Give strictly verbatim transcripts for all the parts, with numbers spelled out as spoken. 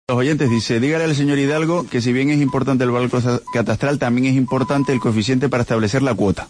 Los oyentes dice, dígale al señor Hidalgo que si bien es importante el valor catastral, también es importante el coeficiente para establecer la cuota.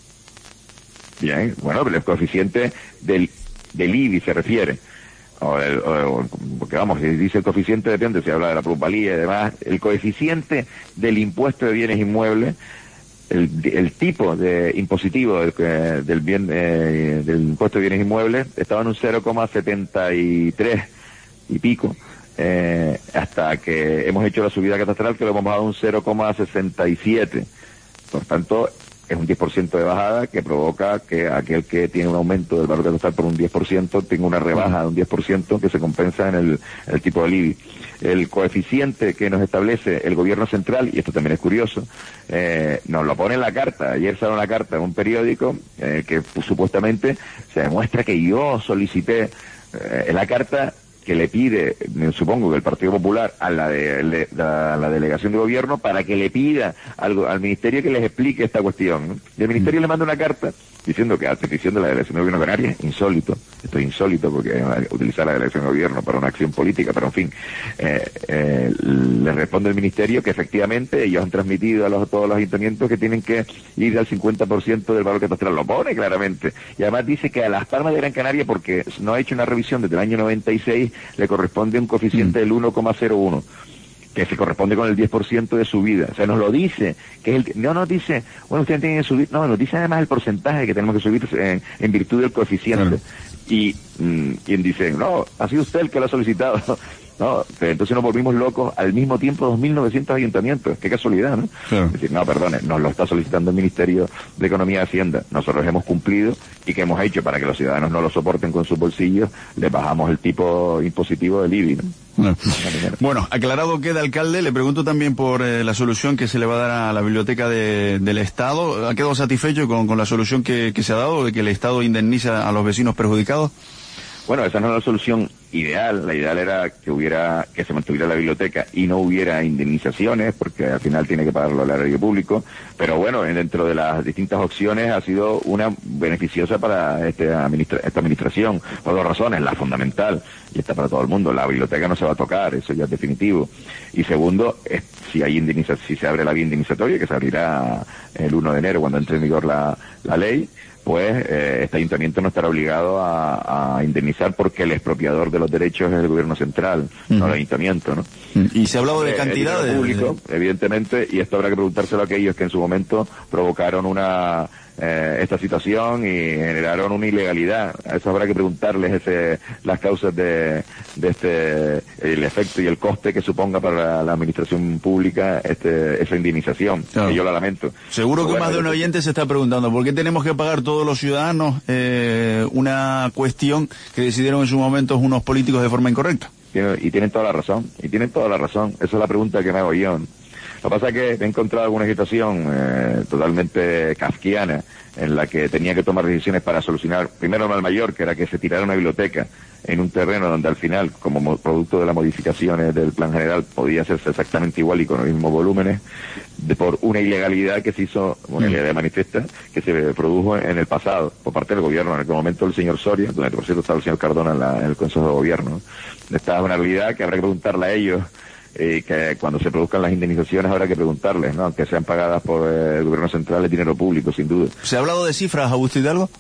Bien, bueno, pero el coeficiente del, del I B I se refiere. O el, o, porque vamos, si dice el coeficiente depende, si habla de la plusvalía y demás. El coeficiente del impuesto de bienes inmuebles, el, el tipo de impositivo del, del bien eh, del impuesto de bienes inmuebles estaba en un cero coma setenta y tres y pico. Eh, hasta que hemos hecho la subida catastral, que lo hemos bajado a un cero coma sesenta y siete. Por tanto, es un diez por ciento de bajada que provoca que aquel que tiene un aumento del valor catastral por un diez por ciento tenga una rebaja de un diez por ciento que se compensa en el, en el tipo del I B I. El coeficiente que nos establece el gobierno central, y esto también es curioso, eh, nos lo pone en la carta. Ayer salió una carta en un periódico eh, que pues, supuestamente se demuestra que yo solicité eh, en la carta que le pide, supongo que el Partido Popular, a la, de, le, a la delegación de gobierno para que le pida algo al Ministerio que les explique esta cuestión, ¿no? Y el Ministerio le manda una carta diciendo que a petición de la delegación de gobierno canaria, insólito, esto es insólito porque utilizar la delegación de gobierno para una acción política, pero en fin, eh, eh, le responde el Ministerio que efectivamente ellos han transmitido a los, todos los ayuntamientos que tienen que ir al cincuenta por ciento del valor catastral, lo pone claramente, y además dice que a Las Palmas de Gran Canaria, porque no ha hecho una revisión desde el año noventa y seis, le corresponde un coeficiente mm. del uno coma cero uno. Que se corresponde con el diez por ciento de subida. O sea, nos lo dice, que es el, no nos dice, bueno, ustedes tienen que subir, no, nos dice además el porcentaje que tenemos que subir en, en virtud del coeficiente. Claro. Y mmm, quien dice, no, ha sido usted el que lo ha solicitado. No, entonces nos volvimos locos al mismo tiempo dos mil novecientos ayuntamientos. Qué casualidad, ¿no? Claro. Es decir, no, perdone, nos lo está solicitando el Ministerio de Economía y Hacienda. Nosotros hemos cumplido y ¿qué hemos hecho para que los ciudadanos no lo soporten con sus bolsillos? Les bajamos el tipo impositivo del I B I, ¿no? Bueno, bueno, aclarado queda, alcalde, le pregunto también por eh, la solución que se le va a dar a la biblioteca de, del Estado. ¿Ha quedado satisfecho con, con la solución que, que se ha dado, de que el Estado indemniza a los vecinos perjudicados? Bueno, esa no es la solución ideal. La ideal era que hubiera, que se mantuviera la biblioteca y no hubiera indemnizaciones, porque al final tiene que pagarlo el erario público. Pero bueno, dentro de las distintas opciones ha sido una beneficiosa para este administra esta administración, por dos razones. La fundamental, y está para todo el mundo, la biblioteca no se va a tocar, eso ya es definitivo. Y segundo, es, si hay indemniza si se abre la vía indemnizatoria, que se abrirá el uno de enero cuando entre en vigor la, la ley, pues eh, este ayuntamiento no estará obligado a, a indemnizar porque el expropiador de los derechos es el gobierno central, uh-huh. no el ayuntamiento, ¿no? Y se ha hablado de cantidades. Público, evidentemente, y esto habrá que preguntárselo a aquellos que en su momento provocaron una eh, esta situación y generaron una ilegalidad. A eso habrá que preguntarles ese, las causas de, de este, el efecto y el coste que suponga para la, la administración pública este, esa indemnización, claro. que yo la lamento. Seguro que bueno, más de un oyente se está preguntando, ¿por qué tenemos que pagar todos los ciudadanos eh, una cuestión que decidieron en su momento unos políticos de forma incorrecta? Y tienen toda la razón, y tienen toda la razón. Esa es la pregunta que me hago yo. Lo que pasa es que he encontrado alguna situación eh, totalmente kafkiana en la que tenía que tomar decisiones para solucionar, primero el mal mayor, que era que se tirara una biblioteca en un terreno donde al final, como producto de las modificaciones del plan general, podía hacerse exactamente igual y con los mismos volúmenes, de, por una ilegalidad que se hizo, una ilegalidad manifiesta, que se produjo en el pasado, por parte del gobierno, en aquel momento el señor Soria, donde por cierto estaba el señor Cardona en, la, en el Consejo de Gobierno. Esta es una realidad que habrá que preguntarle a ellos, eh, que cuando se produzcan las indemnizaciones habrá que preguntarles, ¿no? Aunque sean pagadas por eh, el gobierno central, es dinero público, sin duda. ¿Se ha hablado de cifras, Augusto Hidalgo?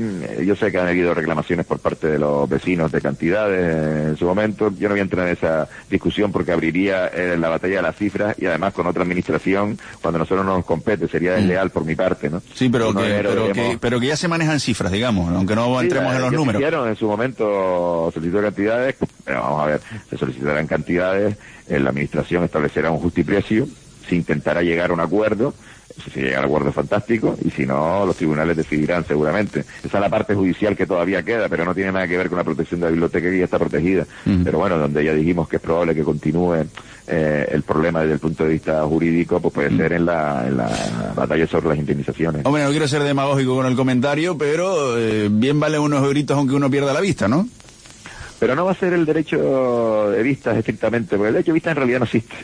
Yo sé que han habido reclamaciones por parte de los vecinos de cantidades en su momento. Yo no voy a entrar en esa discusión porque abriría eh, la batalla de las cifras y además con otra administración cuando a nosotros no nos compete. Sería desleal por mi parte, ¿no? Sí, pero, que, pero, debemos... que, pero que ya se manejan cifras, digamos, aunque no sí, entremos en los números. En su momento solicitó cantidades, pero vamos a ver, se solicitarán cantidades, eh, la administración establecerá un justiprecio, se intentará llegar a un acuerdo. Si se llega al acuerdo fantástico, y si no, los tribunales decidirán seguramente. Esa es la parte judicial que todavía queda, pero no tiene nada que ver con la protección de la biblioteca, que ya está protegida. Uh-huh. Pero bueno, donde ya dijimos que es probable que continúe eh, el problema desde el punto de vista jurídico, pues puede uh-huh. ser en la, en la batalla sobre las indemnizaciones. Hombre, no quiero ser demagógico con el comentario, pero eh, bien vale unos euritos aunque uno pierda la vista, ¿no? Pero no va a ser el derecho de vistas estrictamente, porque el derecho de vista en realidad no existe.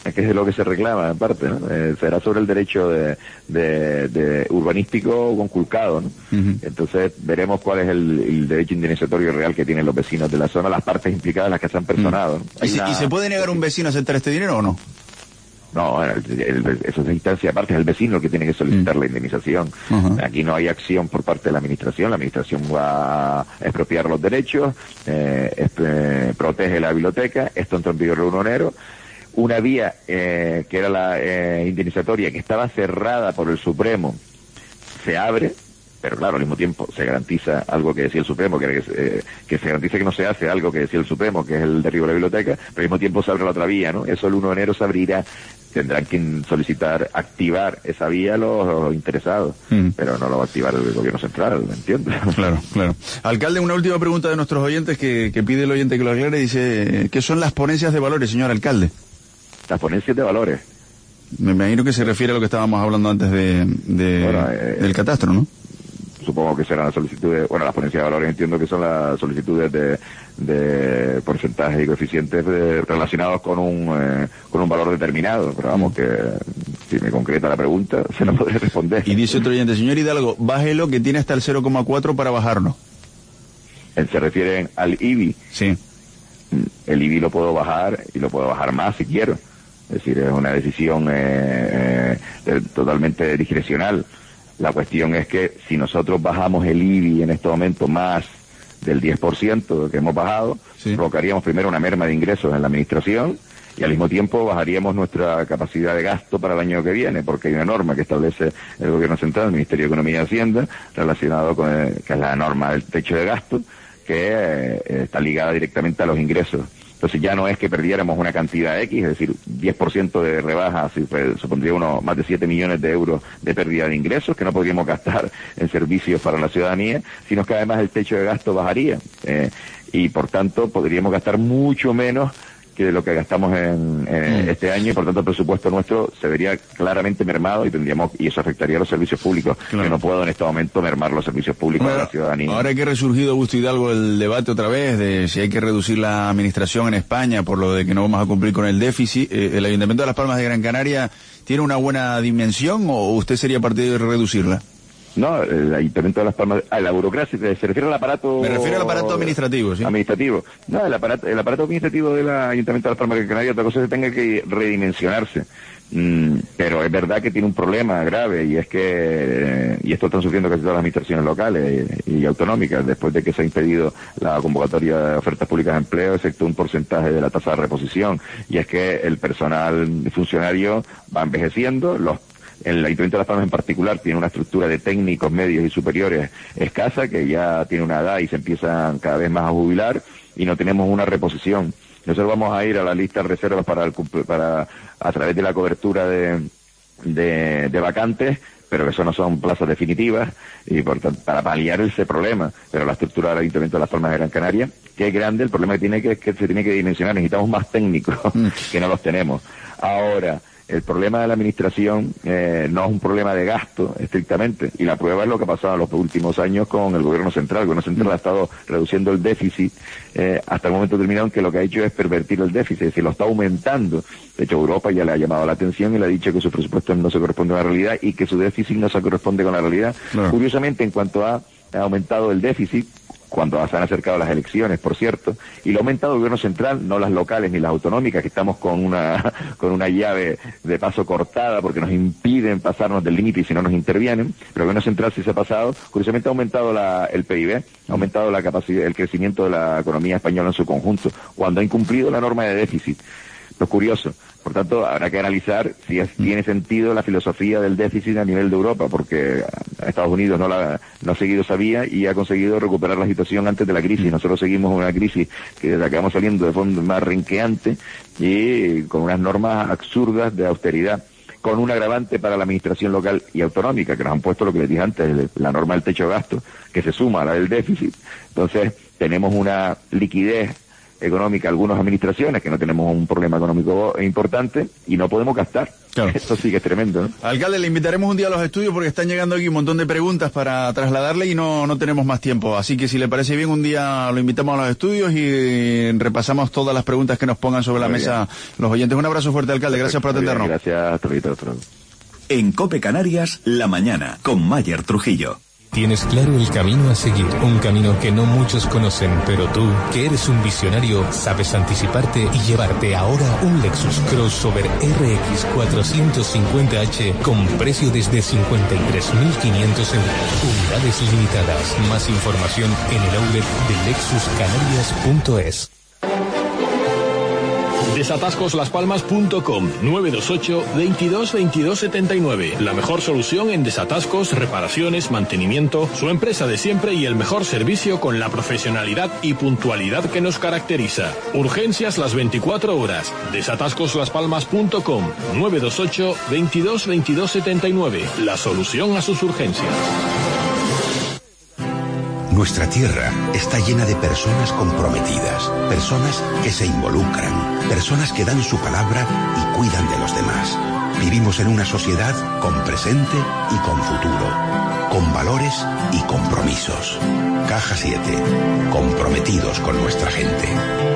es que es de lo que se reclama, en parte, ¿no? Eh, será sobre el derecho de, de, de urbanístico conculcado, ¿no? Uh-huh. Entonces veremos cuál es el, el derecho indemnizatorio real que tienen los vecinos de la zona, las partes implicadas, las que se han personado, ¿no? ¿Y, se, una... ¿Y se puede negar a un vecino a aceptar este dinero o no? No, el, el, eso es instancia aparte, es el vecino el que tiene que solicitar mm. la indemnización. Uh-huh. Aquí no hay acción por parte de la administración, la administración va a expropiar los derechos, eh, este, protege la biblioteca, esto entra en vigor el uno de enero. Una vía eh, que era la eh, indemnizatoria, que estaba cerrada por el Supremo, se abre, pero claro, al mismo tiempo se garantiza algo que decía el Supremo, que, era que, eh, que se garantiza que no se hace algo que decía el Supremo, que es el derribo de la biblioteca, pero al mismo tiempo se abre la otra vía, ¿no? Eso el uno de enero se abrirá, tendrán que solicitar, activar esa vía los, los interesados, mm. pero no lo va a activar el gobierno central, ¿me entiendes? Claro, claro. Alcalde, una última pregunta de nuestros oyentes que, que pide el oyente que lo aclare, dice, ¿qué son las ponencias de valores, señor alcalde? Las ponencias de valores. Me imagino que se refiere a lo que estábamos hablando antes de, de bueno, eh, del catastro, ¿no? Supongo que serán las solicitudes, bueno, las ponencias de valores entiendo que son las solicitudes de, de porcentajes y coeficientes de, relacionados con un eh, con un valor determinado, pero vamos que si me concreta la pregunta se la podré responder. Y dice otro oyente, señor Hidalgo, bájelo que tiene hasta el cero coma cuatro para bajarlo. ¿Se refieren al I B I? Sí. El I B I lo puedo bajar y lo puedo bajar más si quiero. Es decir, es una decisión eh, eh, totalmente discrecional. La cuestión es que si nosotros bajamos el I B I en este momento más del diez por ciento que hemos bajado, sí, provocaríamos primero una merma de ingresos en la administración y al mismo tiempo bajaríamos nuestra capacidad de gasto para el año que viene, porque hay una norma que establece el Gobierno Central, el Ministerio de Economía y Hacienda, relacionado con el, que es la norma del techo de gasto, que eh, está ligada directamente a los ingresos. Entonces ya no es que perdiéramos una cantidad X, es decir, diez por ciento de rebaja, supondría unos más de siete millones de euros de pérdida de ingresos que no podríamos gastar en servicios para la ciudadanía, sino que además el techo de gasto bajaría. Eh, y por tanto podríamos gastar mucho menos que de lo que gastamos en, en mm. este año, y por tanto el presupuesto nuestro se vería claramente mermado y tendríamos y eso afectaría a los servicios públicos. Claro. Yo no puedo en este momento mermar los servicios públicos ahora, de la ciudadanía. Ahora que ha resurgido, Augusto Hidalgo, el debate otra vez de si hay que reducir la administración en España por lo de que no vamos a cumplir con el déficit, eh, ¿el Ayuntamiento de Las Palmas de Gran Canaria tiene una buena dimensión o usted sería partidario de reducirla? No, el Ayuntamiento de Las Palmas, a la burocracia, se refiere al aparato... Me refiero al aparato administrativo, ¿sí? Administrativo. No, el aparato, el aparato administrativo del Ayuntamiento de Las Palmas de Gran Canaria, otra cosa es que tenga que redimensionarse. Mm, pero es verdad que tiene un problema grave y es que, eh, y esto están sufriendo casi todas las administraciones locales y, y autonómicas, después de que se ha impedido la convocatoria de ofertas públicas de empleo, excepto un porcentaje de la tasa de reposición. Y es que el personal funcionario va envejeciendo, los el Ayuntamiento de Las Palmas en particular tiene una estructura de técnicos medios y superiores escasa, que ya tiene una edad y se empiezan cada vez más a jubilar, y no tenemos una reposición. Nosotros vamos a ir a la lista de reservas para, el, para a través de la cobertura de, de, de vacantes, pero que eso no son plazas definitivas, y por tanto, para paliar ese problema. Pero la estructura del Ayuntamiento de Las Palmas de Gran Canaria, que es grande, el problema que tiene que, que se tiene que dimensionar, necesitamos más técnicos, que no los tenemos. Ahora, el problema de la administración eh, no es un problema de gasto, estrictamente, y la prueba es lo que ha pasado en los últimos años con el Gobierno Central. El Gobierno Central ha estado reduciendo el déficit eh, hasta el momento determinado, en que lo que ha hecho es pervertir el déficit, es decir, lo está aumentando. De hecho, Europa ya le ha llamado la atención y le ha dicho que sus presupuestos no se corresponden a la realidad y que su déficit no se corresponde con la realidad. Claro. Curiosamente, en cuanto ha, ha aumentado el déficit, cuando se han acercado las elecciones, por cierto, y lo ha aumentado el Gobierno Central, no las locales ni las autonómicas, que estamos con una con una llave de paso cortada porque nos impiden pasarnos del límite y si no nos intervienen, pero el Gobierno Central sí se ha pasado. Curiosamente ha aumentado la, el P I B, ha aumentado la capacidad, el crecimiento de la economía española en su conjunto, cuando ha incumplido la norma de déficit. Lo curioso. Por tanto, habrá que analizar si es, tiene sentido la filosofía del déficit a nivel de Europa, porque Estados Unidos no, la, no ha seguido esa vía y ha conseguido recuperar la situación antes de la crisis. Nosotros seguimos una crisis que desde la que vamos saliendo de forma más renqueante y con unas normas absurdas de austeridad, con un agravante para la administración local y autonómica, que nos han puesto lo que les dije antes, la norma del techo de gasto, que se suma a la del déficit. Entonces, tenemos una liquidez económica, algunas administraciones que no tenemos un problema económico importante y no podemos gastar. Claro. Esto sí que es tremendo, ¿no? Alcalde, le invitaremos un día a los estudios porque están llegando aquí un montón de preguntas para trasladarle y no, no tenemos más tiempo. Así que si le parece bien, un día lo invitamos a los estudios y repasamos todas las preguntas que nos pongan sobre la mesa los oyentes. Un abrazo fuerte, alcalde. Gracias por atendernos. Gracias, Torito. En COPE Canarias, la mañana, con Mayer Trujillo. Tienes claro el camino a seguir, un camino que no muchos conocen, pero tú, que eres un visionario, sabes anticiparte y llevarte ahora un Lexus Crossover R X cuatrocientos cincuenta H con precio desde cincuenta y tres mil quinientos euros. Unidades limitadas. Más información en el outlet de lexus canarias punto es. Desatascos las palmas punto com nueve dos ocho, veintidós, veintidós setenta y nueve. La mejor solución en desatascos, reparaciones, mantenimiento, su empresa de siempre y el mejor servicio con la profesionalidad y puntualidad que nos caracteriza. Urgencias las veinticuatro horas. Desatascos las palmas punto com nueve dos ocho, veintidós, veintidós setenta y nueve. La solución a sus urgencias. Nuestra tierra está llena de personas comprometidas, personas que se involucran, personas que dan su palabra y cuidan de los demás. Vivimos en una sociedad con presente y con futuro, con valores y compromisos. Caja siete, comprometidos con nuestra gente.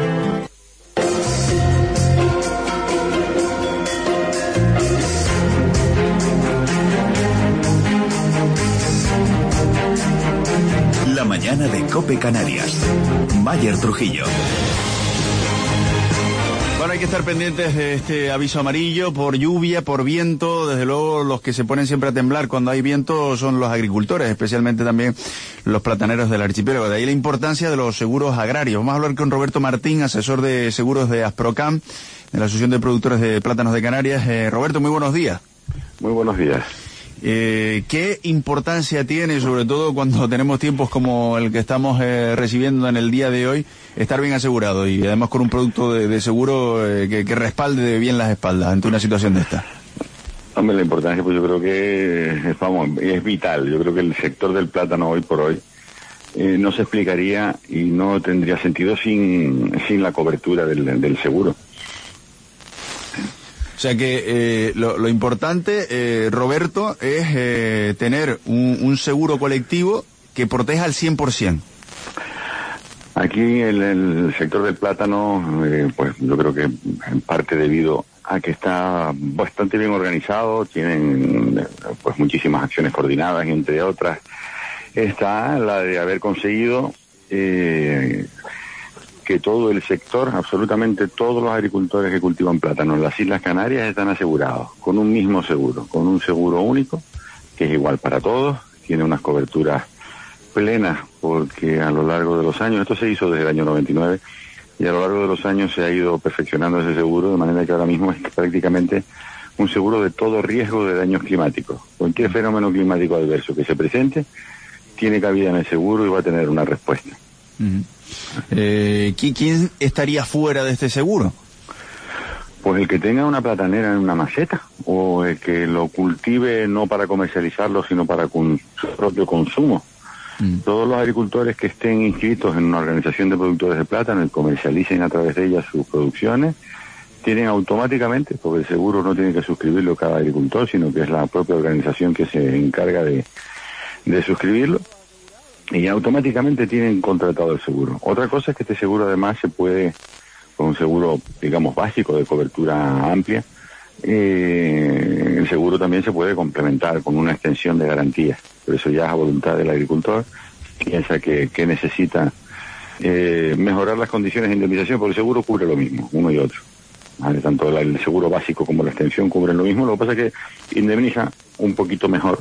La mañana de COPE Canarias. Mayer Trujillo. Bueno, hay que estar pendientes de este aviso amarillo por lluvia, por viento. Desde luego, los que se ponen siempre a temblar cuando hay viento son los agricultores, especialmente también los plataneros del archipiélago. De ahí la importancia de los seguros agrarios. Vamos a hablar con Roberto Martín, asesor de seguros de Asprocam, de la Asociación de Productores de Plátanos de Canarias. Eh, Roberto, muy buenos días. Muy buenos días. Eh, ¿Qué importancia tiene, sobre todo cuando tenemos tiempos como el que estamos eh, recibiendo en el día de hoy, estar bien asegurado y además con un producto de, de seguro eh, que, que respalde bien las espaldas ante una situación de esta? Hombre, la importancia, pues yo creo que vamos, es vital. Yo creo que el sector del plátano hoy por hoy eh, no se explicaría y no tendría sentido sin, sin la cobertura del, del seguro. O sea que eh, lo, lo importante, eh, Roberto, es eh, tener un, un seguro colectivo que proteja al cien por ciento. Aquí el, el sector del plátano, eh, pues yo creo que en parte debido a que está bastante bien organizado, tienen pues muchísimas acciones coordinadas, entre otras está la de haber conseguido eh, que todo el sector, absolutamente todos los agricultores que cultivan plátano en las Islas Canarias están asegurados, con un mismo seguro, con un seguro único, que es igual para todos, tiene unas coberturas plenas, porque a lo largo de los años, esto se hizo desde el año noventa y nueve, y a lo largo de los años se ha ido perfeccionando ese seguro, de manera que ahora mismo es prácticamente un seguro de todo riesgo de daños climáticos. Cualquier fenómeno climático adverso que se presente, tiene cabida en el seguro y va a tener una respuesta. Uh-huh. Eh, ¿Quién estaría fuera de este seguro? Pues el que tenga una platanera en una maceta, o el que lo cultive no para comercializarlo, sino para con su propio consumo. Mm. Todos los agricultores que estén inscritos en una organización de productores de plátano y comercialicen a través de ella sus producciones, tienen automáticamente, porque el seguro no tiene que suscribirlo cada agricultor, sino que es la propia organización que se encarga de, de suscribirlo, y automáticamente tienen contratado el seguro. Otra cosa es que este seguro además se puede, con un seguro, digamos, básico de cobertura amplia, eh, el seguro también se puede complementar con una extensión de garantías. Pero eso ya es a voluntad del agricultor, piensa que, que necesita eh, mejorar las condiciones de indemnización, porque el seguro cubre lo mismo, uno y otro. ¿Vale? Tanto el seguro básico como la extensión cubren lo mismo, lo que pasa es que indemniza un poquito mejor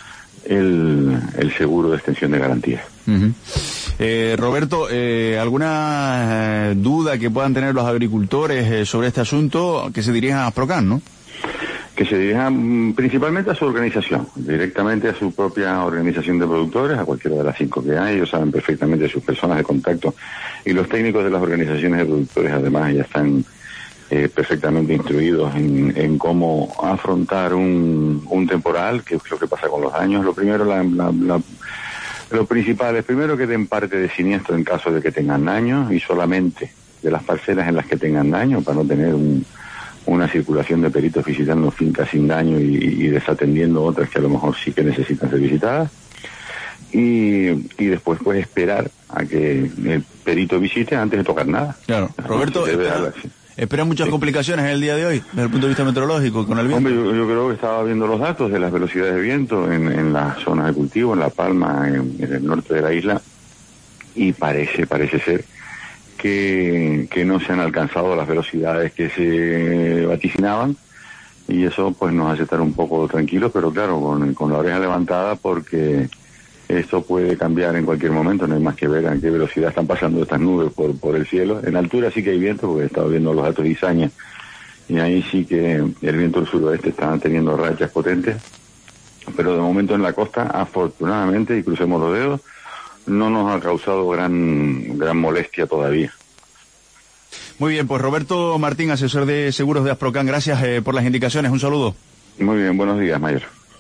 el, el seguro de extensión de garantías. Uh-huh. Eh, Roberto, eh, ¿alguna eh, duda que puedan tener los agricultores eh, sobre este asunto que se dirijan a Asprocam, no? Que se dirijan principalmente a su organización, directamente a su propia organización de productores, a cualquiera de las cinco que hay. Ellos saben perfectamente sus personas de contacto, y los técnicos de las organizaciones de productores además ya están eh, perfectamente instruidos en, en cómo afrontar un, un temporal, que es lo que pasa con los daños. Lo primero, la, la, la, lo principal es primero que den parte de siniestro en caso de que tengan daños, y solamente de las parcelas en las que tengan daño, para no tener un una una circulación de peritos visitando fincas sin daño y, y desatendiendo otras que a lo mejor sí que necesitan ser visitadas. Y, y después pues esperar a que el perito visite antes de tocar nada. Claro. Roberto, espera, espera muchas sí. complicaciones en el día de hoy, desde el punto de vista meteorológico, con el viento. Hombre, yo, yo creo que estaba viendo los datos de las velocidades de viento en, en las zonas de cultivo, en La Palma, en, en el norte de la isla, y parece, parece ser que, que no se han alcanzado las velocidades que se vaticinaban, y eso pues nos hace estar un poco tranquilos, pero claro, con, con la oreja levantada, porque esto puede cambiar en cualquier momento. No hay más que ver a qué velocidad están pasando estas nubes por, por el cielo. En altura sí que hay viento, porque he estado viendo los datos de Izaña, y ahí sí que el viento del suroeste está teniendo rachas potentes, pero de momento en la costa, afortunadamente, y crucemos los dedos, no nos ha causado gran, gran molestia todavía. Muy bien, pues Roberto Martín, asesor de seguros de Asprocan, gracias eh, por las indicaciones. Un saludo. Muy bien, buenos días, Mayer.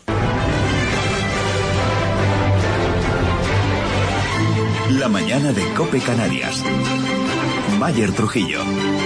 La mañana de COPE Canarias. Mayer Trujillo.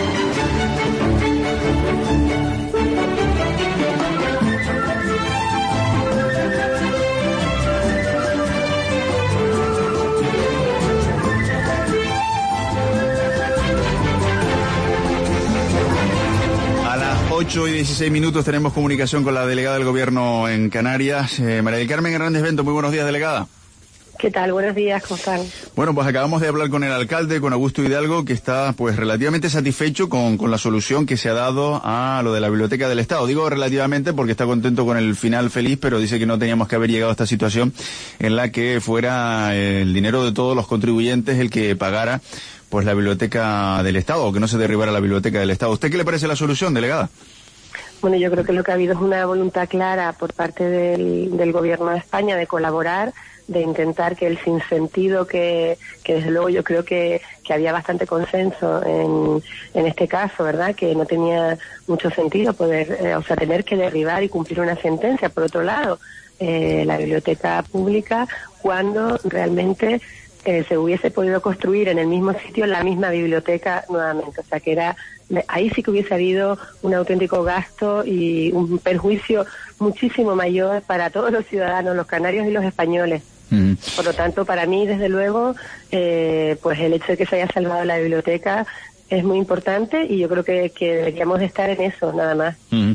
A las ocho y dieciséis minutos tenemos comunicación con la delegada del Gobierno en Canarias, eh, María del Carmen Hernández Bento. Muy buenos días, delegada. ¿Qué tal? Buenos días, ¿cómo están? Bueno, pues acabamos de hablar con el alcalde, con Augusto Hidalgo, que está pues relativamente satisfecho con, con la solución que se ha dado a lo de la Biblioteca del Estado. Digo relativamente porque está contento con el final feliz, pero dice que no teníamos que haber llegado a esta situación en la que fuera el dinero de todos los contribuyentes el que pagara pues la Biblioteca del Estado, o que no se derribara la Biblioteca del Estado. ¿Usted qué le parece la solución, delegada? Bueno, yo creo que lo que ha habido es una voluntad clara por parte del, del Gobierno de España de colaborar, de intentar que el sinsentido que, que desde luego yo creo que, que había bastante consenso en, en este caso, ¿verdad? Que no tenía mucho sentido poder, eh, o sea, tener que derribar y cumplir una sentencia. Por otro lado, eh, la biblioteca pública, cuando realmente eh, se hubiese podido construir en el mismo sitio la misma biblioteca nuevamente. O sea, que era, ahí sí que hubiese habido un auténtico gasto y un perjuicio muchísimo mayor para todos los ciudadanos, los canarios y los españoles. Mm. Por lo tanto, para mí, desde luego, eh, pues el hecho de que se haya salvado la biblioteca es muy importante, y yo creo que, que deberíamos de estar en eso, nada más. Mm.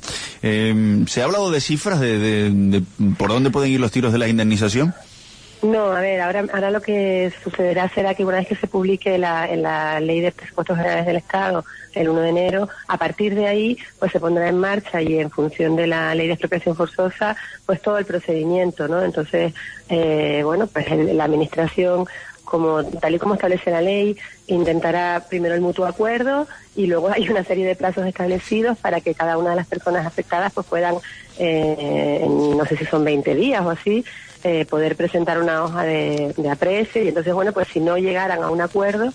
Eh, ¿Se ha hablado de cifras de, de, de por dónde pueden ir los tiros de la indemnización? No, a ver, ahora, ahora lo que sucederá será que una vez que se publique la, en la Ley de Presupuestos Generales del Estado el uno de enero, a partir de ahí pues se pondrá en marcha, y en función de la Ley de Expropiación Forzosa, pues todo el procedimiento, ¿no? Entonces, eh, bueno, pues el, la Administración, como tal y como establece la ley, intentará primero el mutuo acuerdo, y luego hay una serie de plazos establecidos para que cada una de las personas afectadas pues puedan, eh, en, no sé si son veinte días o así, eh, poder presentar una hoja de, de aprecio. Y entonces, bueno, pues si no llegaran a un acuerdo,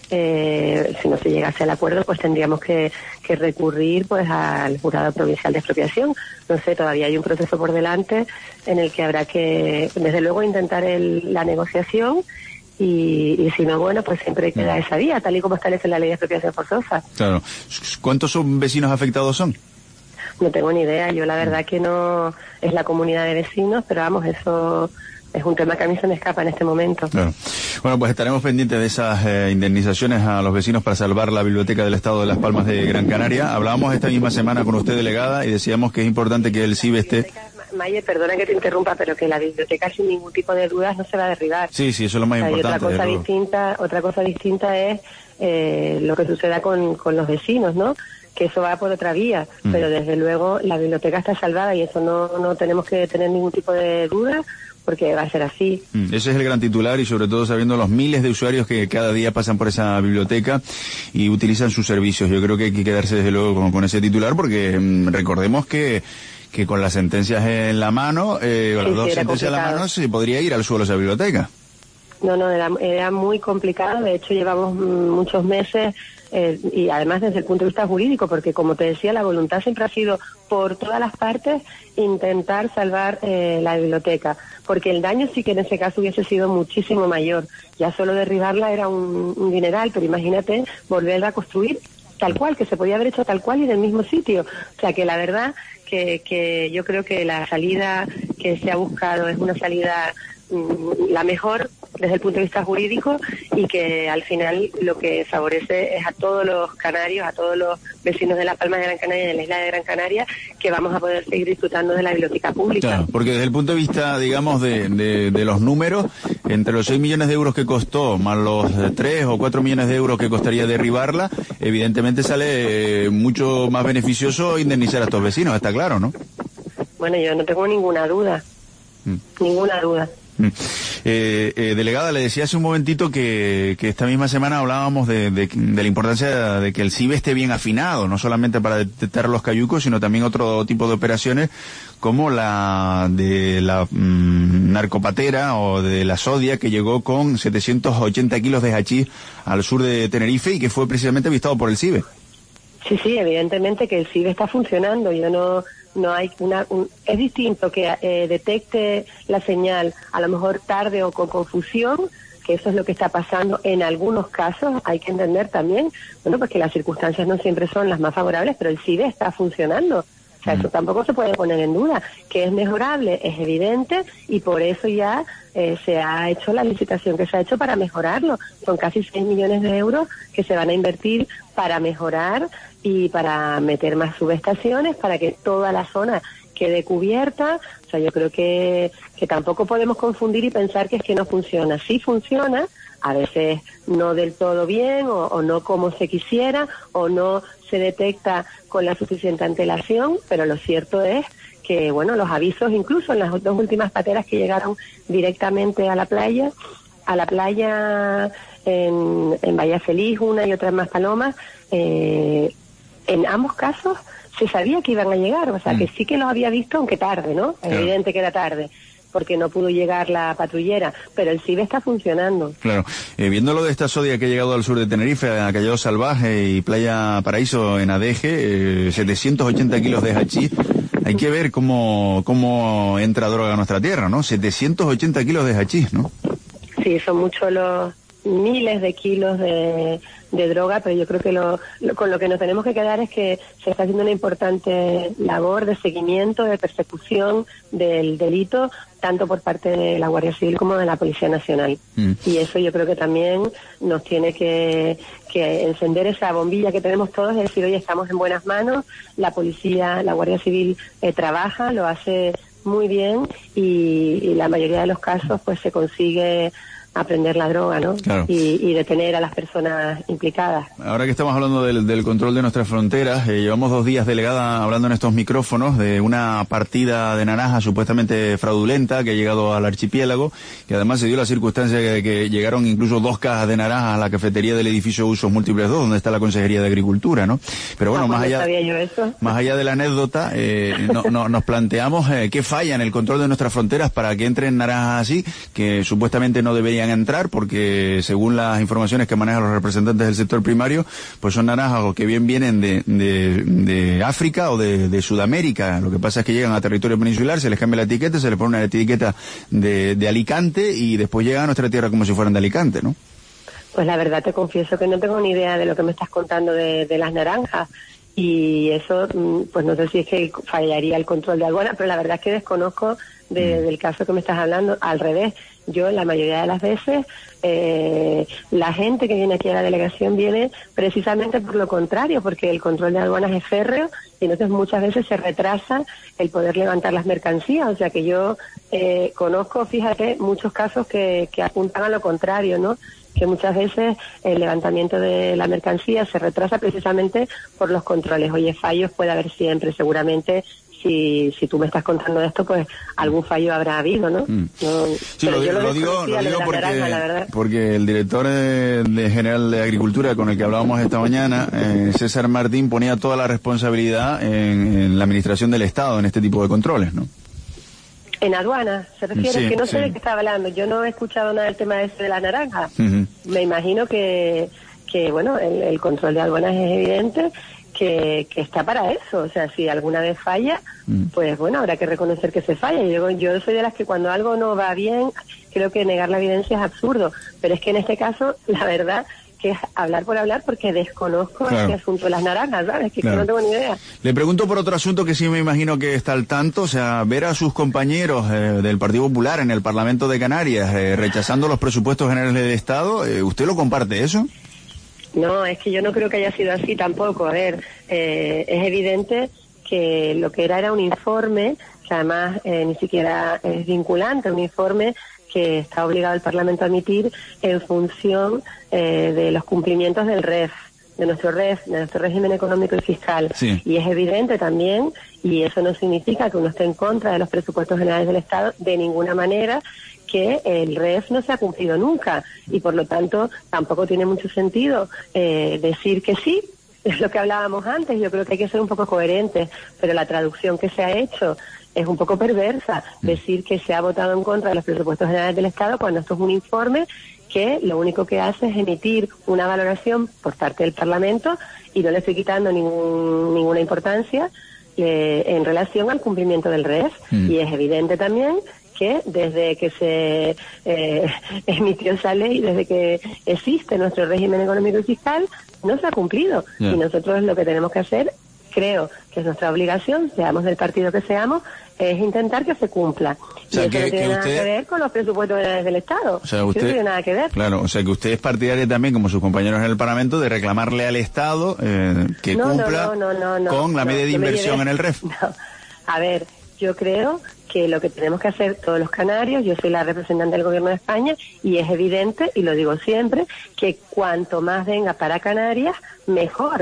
eh, si no se llegase al acuerdo, pues tendríamos que, que recurrir pues al Jurado Provincial de Expropiación. No sé, todavía hay un proceso por delante en el que habrá que, desde luego, intentar el, la negociación. Y, y si no, bueno, pues siempre queda esa vía, tal y como establece la Ley de Expropiación Forzosa. Claro. ¿Cuántos son vecinos afectados son? No tengo ni idea. Yo la verdad que no es la comunidad de vecinos, pero vamos, eso es un tema que a mí se me escapa en este momento. Claro. Bueno, pues estaremos pendientes de esas eh, indemnizaciones a los vecinos para salvar la Biblioteca del Estado de Las Palmas de Gran Canaria. Hablábamos esta misma semana con usted, delegada, y decíamos que es importante que el C I B E esté... Mayer, perdona que te interrumpa, pero que la biblioteca sin ningún tipo de dudas no se va a derribar. Sí, sí, eso es lo más, o sea, importante. Y otra cosa distinta, otra cosa distinta es eh, lo que suceda con, con los vecinos, ¿no? Que eso va por otra vía, mm. pero desde luego la biblioteca está salvada, y eso no, no tenemos que tener ningún tipo de duda, porque va a ser así. Mm, ese es el gran titular, y sobre todo sabiendo los miles de usuarios que cada día pasan por esa biblioteca y utilizan sus servicios. Yo creo que hay que quedarse desde luego con, con ese titular, porque mm, recordemos que que con las sentencias en la mano, eh, con sí, las dos sí, sentencias complicado. En la mano, se podría ir al suelo esa biblioteca. No, no, era, era muy complicado. De hecho, llevamos mm, muchos meses, eh, y además desde el punto de vista jurídico, porque como te decía, la voluntad siempre ha sido, por todas las partes, intentar salvar eh, la biblioteca, porque el daño sí que en ese caso hubiese sido muchísimo mayor. Ya solo derribarla era un, un dineral, pero imagínate volverla a construir tal cual, que se podía haber hecho tal cual y en el mismo sitio. O sea que la verdad que, que yo creo que la salida que se ha buscado es una salida mmm, la mejor desde el punto de vista jurídico, y que al final lo que favorece es a todos los canarios, a todos los vecinos de Las Palmas de Gran Canaria y de la isla de Gran Canaria, que vamos a poder seguir disfrutando de la biblioteca pública. Claro, porque desde el punto de vista, digamos, de, de, de los números, entre los seis millones de euros que costó, más los tres o cuatro millones de euros que costaría derribarla, evidentemente sale eh, mucho más beneficioso indemnizar a estos vecinos, está claro, ¿no? Bueno, yo no tengo ninguna duda, mm. ninguna duda. Eh, eh, delegada, le decía hace un momentito que, que esta misma semana hablábamos de, de, de la importancia de que el CIBE esté bien afinado, no solamente para detectar los cayucos, sino también otro tipo de operaciones como la de la mmm, narcopatera o de la sodia, que llegó con setecientos ochenta kilos de hachís al sur de Tenerife y que fue precisamente avistado por el CIBE. Sí, sí, evidentemente que el CIBE está funcionando. Yo no... No hay una, un, es distinto que eh, detecte la señal a lo mejor tarde o con confusión, que eso es lo que está pasando en algunos casos. Hay que entender también, bueno, pues que las circunstancias no siempre son las más favorables, pero el CIBE está funcionando. O sea, eso tampoco se puede poner en duda. Que es mejorable, es evidente, y por eso ya eh, se ha hecho la licitación que se ha hecho para mejorarlo. Son casi seis millones de euros que se van a invertir para mejorar y para meter más subestaciones, para que toda la zona quede cubierta. O sea, yo creo que, que tampoco podemos confundir y pensar que es que no funciona. Sí funciona, a veces no del todo bien, o, o no como se quisiera, o no se detecta con la suficiente antelación, pero lo cierto es que, bueno, los avisos, incluso en las dos últimas pateras que llegaron directamente a la playa, a la playa en, en Bahía Feliz, una y otra en Maspalomas, eh, en ambos casos se sabía que iban a llegar, o sea, mm. que sí que los había visto, aunque tarde, ¿no? Es claro. Evidente que era tarde, porque no pudo llegar la patrullera, pero el CIBE está funcionando. Claro. Eh, viendo lo de esta sodia que ha llegado al sur de Tenerife, a Callao Salvaje y Playa Paraíso en Adeje, eh, setecientos ochenta kilos de hachís, hay que ver cómo, cómo entra droga a nuestra tierra, ¿no? setecientos ochenta kilos de hachís, ¿no? Sí, son muchos los miles de kilos de, de droga, pero yo creo que lo, lo, con lo que nos tenemos que quedar es que se está haciendo una importante labor de seguimiento, de persecución del delito, tanto por parte de la Guardia Civil como de la Policía Nacional. Mm. Y eso yo creo que también nos tiene que, que encender esa bombilla que tenemos todos, es decir, oye, estamos en buenas manos, la policía, la Guardia Civil eh, trabaja, lo hace muy bien, y, y la mayoría de los casos pues se consigue aprender la droga, ¿no? Claro. Y, y detener a las personas implicadas. Ahora que estamos hablando del, del control de nuestras fronteras, eh, llevamos dos días, delegada, hablando en estos micrófonos de una partida de naranjas supuestamente fraudulenta que ha llegado al archipiélago, que además se dio la circunstancia de que llegaron incluso dos cajas de naranjas a la cafetería del edificio Usos Múltiples dos, donde está la Consejería de Agricultura, ¿no? Pero bueno, ah, más allá, sabía yo eso. más allá de la anécdota, eh, no, no, nos planteamos eh, qué falla en el control de nuestras fronteras para que entren naranjas así, que supuestamente no deberían entrar, porque según las informaciones que manejan los representantes del sector primario, pues son naranjas o que bien vienen de, de, de África o de, de Sudamérica. Lo que pasa es que llegan a territorio peninsular, se les cambia la etiqueta, se les pone una etiqueta de, de Alicante y después llegan a nuestra tierra como si fueran de Alicante, ¿no? Pues la verdad te confieso que no tengo ni idea de lo que me estás contando de, de las naranjas. Y eso, pues no sé si es que fallaría el control de aduana, pero la verdad es que desconozco de, del caso que me estás hablando. Al revés, yo la mayoría de las veces, eh, la gente que viene aquí a la delegación viene precisamente por lo contrario, porque el control de aduanas es férreo y entonces muchas veces se retrasa el poder levantar las mercancías. O sea que yo eh, conozco, fíjate, muchos casos que, que apuntan a lo contrario, ¿no? Que muchas veces el levantamiento de la mercancía se retrasa precisamente por los controles. Oye, fallos puede haber siempre, seguramente. Si, si tú me estás contando esto, pues algún fallo habrá habido, ¿no? Mm. no sí, lo, lo, lo digo, lo digo porque, naranja, porque el director de, de general de Agricultura con el que hablábamos esta mañana, eh, César Martín, ponía toda la responsabilidad en, en la administración del Estado en este tipo de controles, ¿no? En aduana, se refiere, sí, que no sí. sé de qué está hablando. Yo no he escuchado nada del tema ese de la naranja. Uh-huh. Me imagino que, que bueno, el, el control de aduanas es evidente, que, que está para eso. O sea, si alguna vez falla, uh-huh. pues bueno, habrá que reconocer que se falla. Yo, yo soy de las que cuando algo no va bien, creo que negar la evidencia es absurdo. Pero es que en este caso, la verdad que es hablar por hablar, porque desconozco claro. este asunto de las naranjas, ¿sabes? Que, claro. que no tengo ni idea. Le pregunto por otro asunto que sí me imagino que está al tanto, o sea, ver a sus compañeros eh, del Partido Popular en el Parlamento de Canarias eh, rechazando los presupuestos generales del Estado, eh, ¿usted lo comparte eso? No, es que yo no creo que haya sido así tampoco. A ver, eh, es evidente que lo que era era un informe, que además eh, ni siquiera es vinculante, un informe que está obligado el Parlamento a emitir en función eh, de los cumplimientos del R E F, de nuestro R E F, de nuestro régimen económico y fiscal. Sí. Y es evidente también, y eso no significa que uno esté en contra de los presupuestos generales del Estado de ninguna manera, que el R E F no se ha cumplido nunca, y por lo tanto tampoco tiene mucho sentido eh, decir que sí. Es lo que hablábamos antes, yo creo que hay que ser un poco coherentes, pero la traducción que se ha hecho es un poco perversa, decir que se ha votado en contra de los presupuestos generales del Estado cuando esto es un informe que lo único que hace es emitir una valoración por parte del Parlamento, y no le estoy quitando ningún, ninguna importancia eh, en relación al cumplimiento del R E F. Mm. Y es evidente también que desde que se eh, emitió esa ley, desde que existe nuestro régimen económico y fiscal, no se ha cumplido. Yeah. Y nosotros lo que tenemos que hacer, creo que es nuestra obligación, seamos del partido que seamos, es intentar que se cumpla. O sea, y eso que, no tiene nada usted... que ver con los presupuestos generales del Estado. O sea, usted... no tiene nada que ver. Claro, o sea, que usted es partidario también, como sus compañeros en el Parlamento, de reclamarle al Estado eh, que no, cumpla no, no, no, no, con la no, medida de no inversión lleve... en el R E F. No. A ver, yo creo que lo que tenemos que hacer todos los canarios, yo soy la representante del Gobierno de España, y es evidente, y lo digo siempre, que cuanto más venga para Canarias, mejor.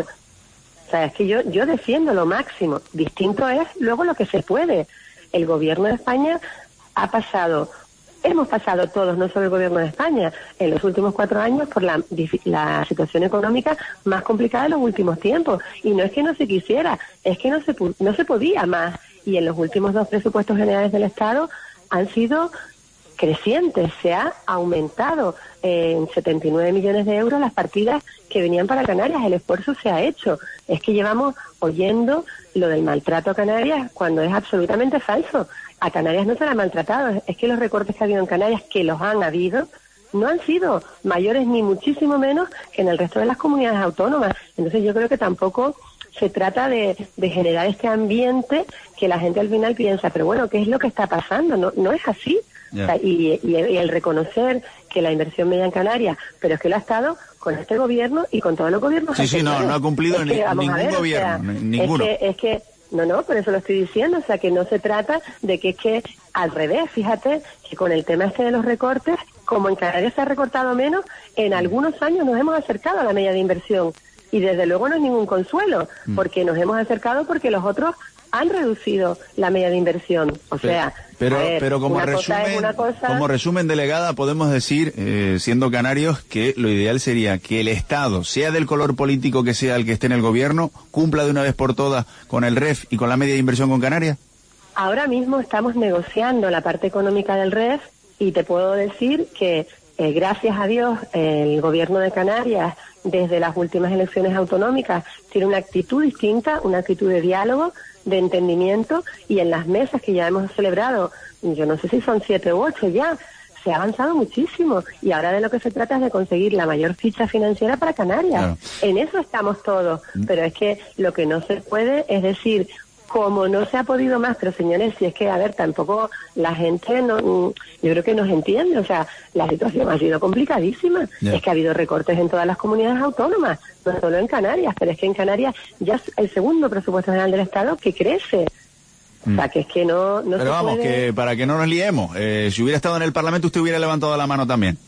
O sea, es que yo, yo defiendo lo máximo. Distinto es luego lo que se puede. El Gobierno de España ha pasado, hemos pasado todos, no solo el Gobierno de España, en los últimos cuatro años por la, la situación económica más complicada de los últimos tiempos. Y no es que no se quisiera, es que no se, no se podía más. Y en los últimos dos presupuestos generales del Estado han sido crecientes, se ha aumentado en setenta y nueve millones de euros las partidas que venían para Canarias, el esfuerzo se ha hecho. Es que llevamos oyendo lo del maltrato a Canarias cuando es absolutamente falso. A Canarias no se la ha maltratado, es que los recortes que ha habido en Canarias, que los han habido, no han sido mayores ni muchísimo menos que en el resto de las comunidades autónomas. Entonces yo creo que tampoco se trata de, de generar este ambiente que la gente al final piensa, pero bueno, ¿qué es lo que está pasando? No, no es así. Yeah. O sea, y, y, y el reconocer que la inversión media en Canarias, pero es que lo ha estado con este gobierno y con todos los gobiernos. Sí, sí, no, no ha cumplido ni, que, ningún ver, gobierno, o sea, ninguno. Es que, es que, no, no, por eso lo estoy diciendo, o sea, que no se trata de que es que, al revés, fíjate, que con el tema este de los recortes, como en Canarias se ha recortado menos, en algunos años nos hemos acercado a la media de inversión. Y desde luego no es ningún consuelo, porque nos hemos acercado porque los otros han reducido la media de inversión. O pero, sea, pero, ver, pero como, resumen, cosa... como resumen, delegada, podemos decir, eh, siendo canarios, que lo ideal sería que el Estado, sea del color político que sea el que esté en el gobierno, cumpla de una vez por todas con el R E F y con la media de inversión con Canarias. Ahora mismo estamos negociando la parte económica del R E F y te puedo decir que, eh, gracias a Dios, el gobierno de Canarias, desde las últimas elecciones autonómicas, tiene una actitud distinta, una actitud de diálogo, de entendimiento, y en las mesas que ya hemos celebrado, yo no sé si son siete u ocho ya, se ha avanzado muchísimo, y ahora de lo que se trata es de conseguir la mayor ficha financiera para Canarias. Claro. En eso estamos todos, pero es que lo que no se puede es decir, como no se ha podido más, pero señores, si es que, a ver, tampoco la gente, no, yo creo que nos entiende, o sea, la situación ha sido complicadísima, yeah. Es que ha habido recortes en todas las comunidades autónomas, no solo en Canarias, pero es que en Canarias ya es el segundo presupuesto general del Estado que crece. Mm. O sea, que es que no, no pero se vamos, puede... que para que no nos liemos, eh, si hubiera estado en el Parlamento usted hubiera levantado la mano también.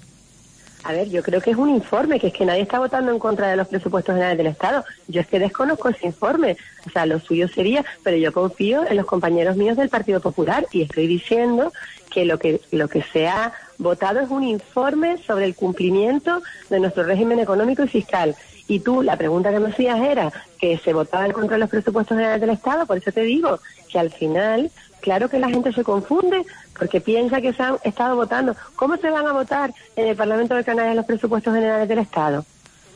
A ver, yo creo que es un informe, que es que nadie está votando en contra de los presupuestos generales del Estado. Yo es que desconozco ese informe, o sea, lo suyo sería, pero yo confío en los compañeros míos del Partido Popular y estoy diciendo que lo que lo que se ha votado es un informe sobre el cumplimiento de nuestro régimen económico y fiscal. Y tú, la pregunta que me hacías era que se votaba en contra de los presupuestos generales del Estado, por eso te digo que al final, claro que la gente se confunde, porque piensa que se han estado votando. ¿Cómo se van a votar en el Parlamento de Canarias los presupuestos generales del Estado?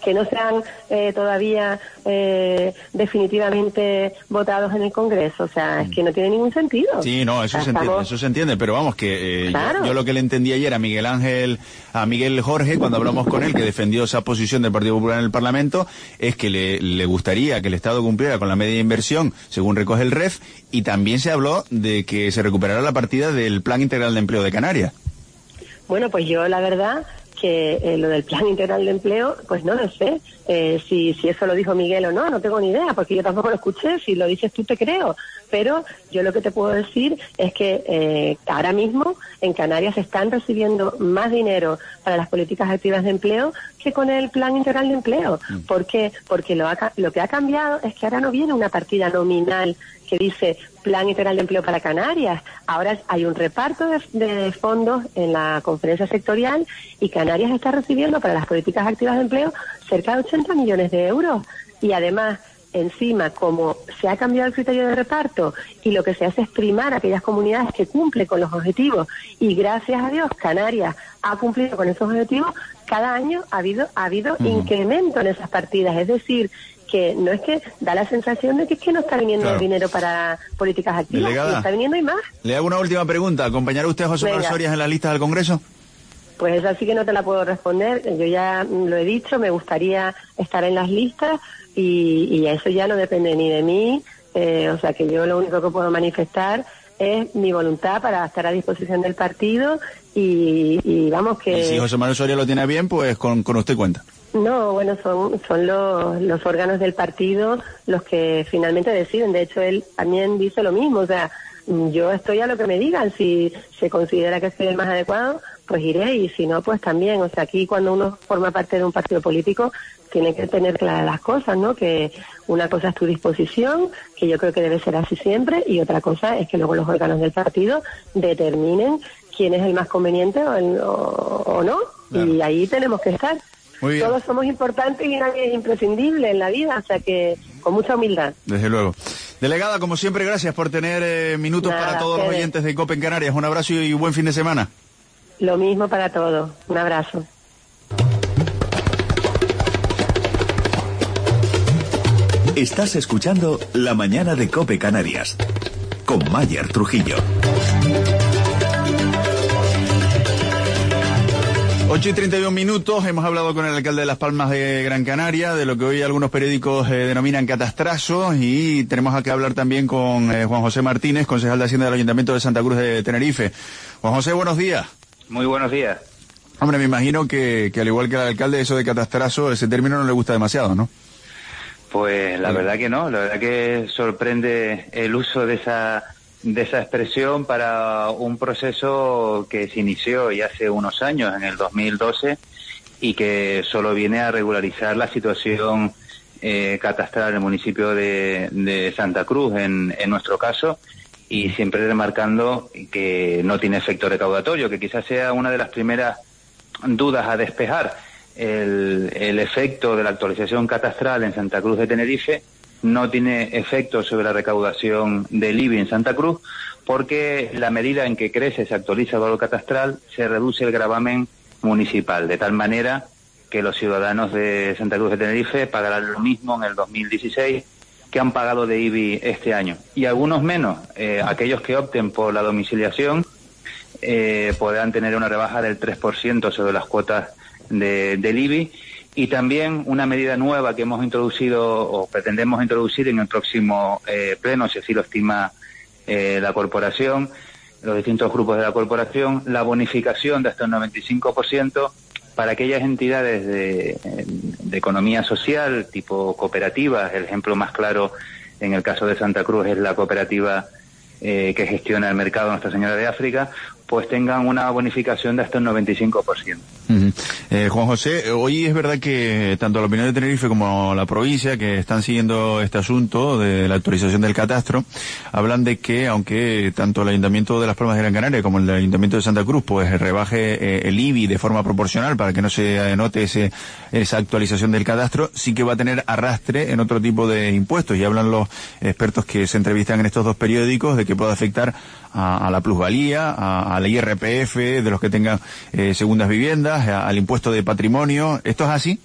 que no sean eh, todavía eh, definitivamente votados en el Congreso. O sea, es que no tiene ningún sentido. Sí, no, eso, o sea, se, entiende, estamos... eso se entiende, pero vamos, que eh, claro. yo, yo lo que le entendí ayer a Miguel Ángel, a Miguel Jorge, cuando hablamos con él, que defendió esa posición del Partido Popular en el Parlamento, es que le, le gustaría que el Estado cumpliera con la media inversión, según recoge el R E F, y también se habló de que se recuperará la partida del Plan Integral de Empleo de Canarias. Bueno, pues yo la verdad que eh, lo del Plan Integral de Empleo, pues no lo sé. Eh, si, si eso lo dijo Miguel o no, no tengo ni idea, porque yo tampoco lo escuché. Si lo dices tú te creo. Pero yo lo que te puedo decir es que eh, ahora mismo en Canarias se están recibiendo más dinero para las políticas activas de empleo que con el Plan Integral de Empleo. ¿Por qué? Porque lo, ha, lo que ha cambiado es que ahora no viene una partida nominal que dice Plan Integral de Empleo para Canarias. Ahora hay un reparto de, de fondos en la conferencia sectorial y Canarias está recibiendo para las políticas activas de empleo cerca de ochenta millones de euros. Y además, encima, como se ha cambiado el criterio de reparto y lo que se hace es primar a aquellas comunidades que cumplen con los objetivos, y gracias a Dios Canarias ha cumplido con esos objetivos, cada año ha habido, ha habido uh-huh. incremento en esas partidas. Es decir, que no es que da la sensación de que es que no está viniendo claro. el dinero para políticas activas, Delegada, está viniendo y más. Le hago una última pregunta. ¿Acompañará usted a José Manuel Sorias en las listas del Congreso? Pues esa sí que no te la puedo responder. Yo ya lo he dicho, me gustaría estar en las listas y, y eso ya no depende ni de mí. Eh, o sea que yo lo único que puedo manifestar es mi voluntad para estar a disposición del partido y, y vamos que... Y si José Manuel Soria lo tiene bien, pues con, con usted cuenta. No, bueno, son son los, los órganos del partido los que finalmente deciden. De hecho, él también dice lo mismo. O sea, yo estoy a lo que me digan. Si se considera que soy el más adecuado, pues iré. Y si no, pues también. O sea, aquí cuando uno forma parte de un partido político, tiene que tener claras las cosas, ¿no? Que una cosa es tu disposición, que yo creo que debe ser así siempre, y otra cosa es que luego los órganos del partido determinen quién es el más conveniente o, el, o, o no. Claro. Y ahí tenemos que estar. Muy bien. Todos somos importantes y nadie es imprescindible en la vida, o sea que con mucha humildad. Desde luego. Delegada, como siempre, gracias por tener eh, minutos Nada, para todos los oyentes de COPE en Canarias. Un abrazo y buen fin de semana. Lo mismo para todos. Un abrazo. Estás escuchando La Mañana de COPE Canarias con Mayer Trujillo. ocho y treinta y un minutos, hemos hablado con el alcalde de Las Palmas de Gran Canaria, de lo que hoy algunos periódicos eh, denominan catastrazo, y tenemos que hablar también con eh, Juan José Martínez, concejal de Hacienda del Ayuntamiento de Santa Cruz de Tenerife. Juan José, buenos días. Muy buenos días. Hombre, me imagino que, que al igual que al alcalde, eso de catastrazo, ese término no le gusta demasiado, ¿no? Pues la verdad que no, la verdad que sorprende el uso de esa de esa expresión para un proceso que se inició ya hace unos años, en el dos mil doce, y que solo viene a regularizar la situación eh, catastral del municipio de, de Santa Cruz, en, en nuestro caso, y siempre remarcando que no tiene efecto recaudatorio, que quizás sea una de las primeras dudas a despejar. El, el efecto de la actualización catastral en Santa Cruz de Tenerife no tiene efecto sobre la recaudación del I B I en Santa Cruz, porque la medida en que crece, se actualiza el valor catastral, se reduce el gravamen municipal, de tal manera que los ciudadanos de Santa Cruz de Tenerife pagarán lo mismo en el dos mil dieciséis que han pagado de I B I este año. Y algunos menos, eh, aquellos que opten por la domiciliación, eh, podrán tener una rebaja del tres por ciento sobre las cuotas de, del I B I. Y también una medida nueva que hemos introducido o pretendemos introducir en el próximo eh, pleno, si así lo estima eh, la corporación, los distintos grupos de la corporación, la bonificación de hasta el noventa y cinco por ciento para aquellas entidades de, de economía social, tipo cooperativas. El ejemplo más claro en el caso de Santa Cruz es la cooperativa eh, que gestiona el mercado Nuestra Señora de África, pues tengan una bonificación de hasta el noventa y cinco por ciento. Uh-huh. eh, Juan José, hoy es verdad que tanto la opinión de Tenerife como la provincia, que están siguiendo este asunto de la actualización del catastro, hablan de que aunque tanto el Ayuntamiento de Las Palmas de Gran Canaria como el Ayuntamiento de Santa Cruz pues rebaje eh, el I B I de forma proporcional para que no se note ese, esa actualización del catastro, sí que va a tener arrastre en otro tipo de impuestos, y hablan los expertos que se entrevistan en estos dos periódicos de que puede afectar a, a la plusvalía, a, a la I R P F de los que tengan eh, segundas viviendas, a, al impuesto de patrimonio. ¿Esto es así?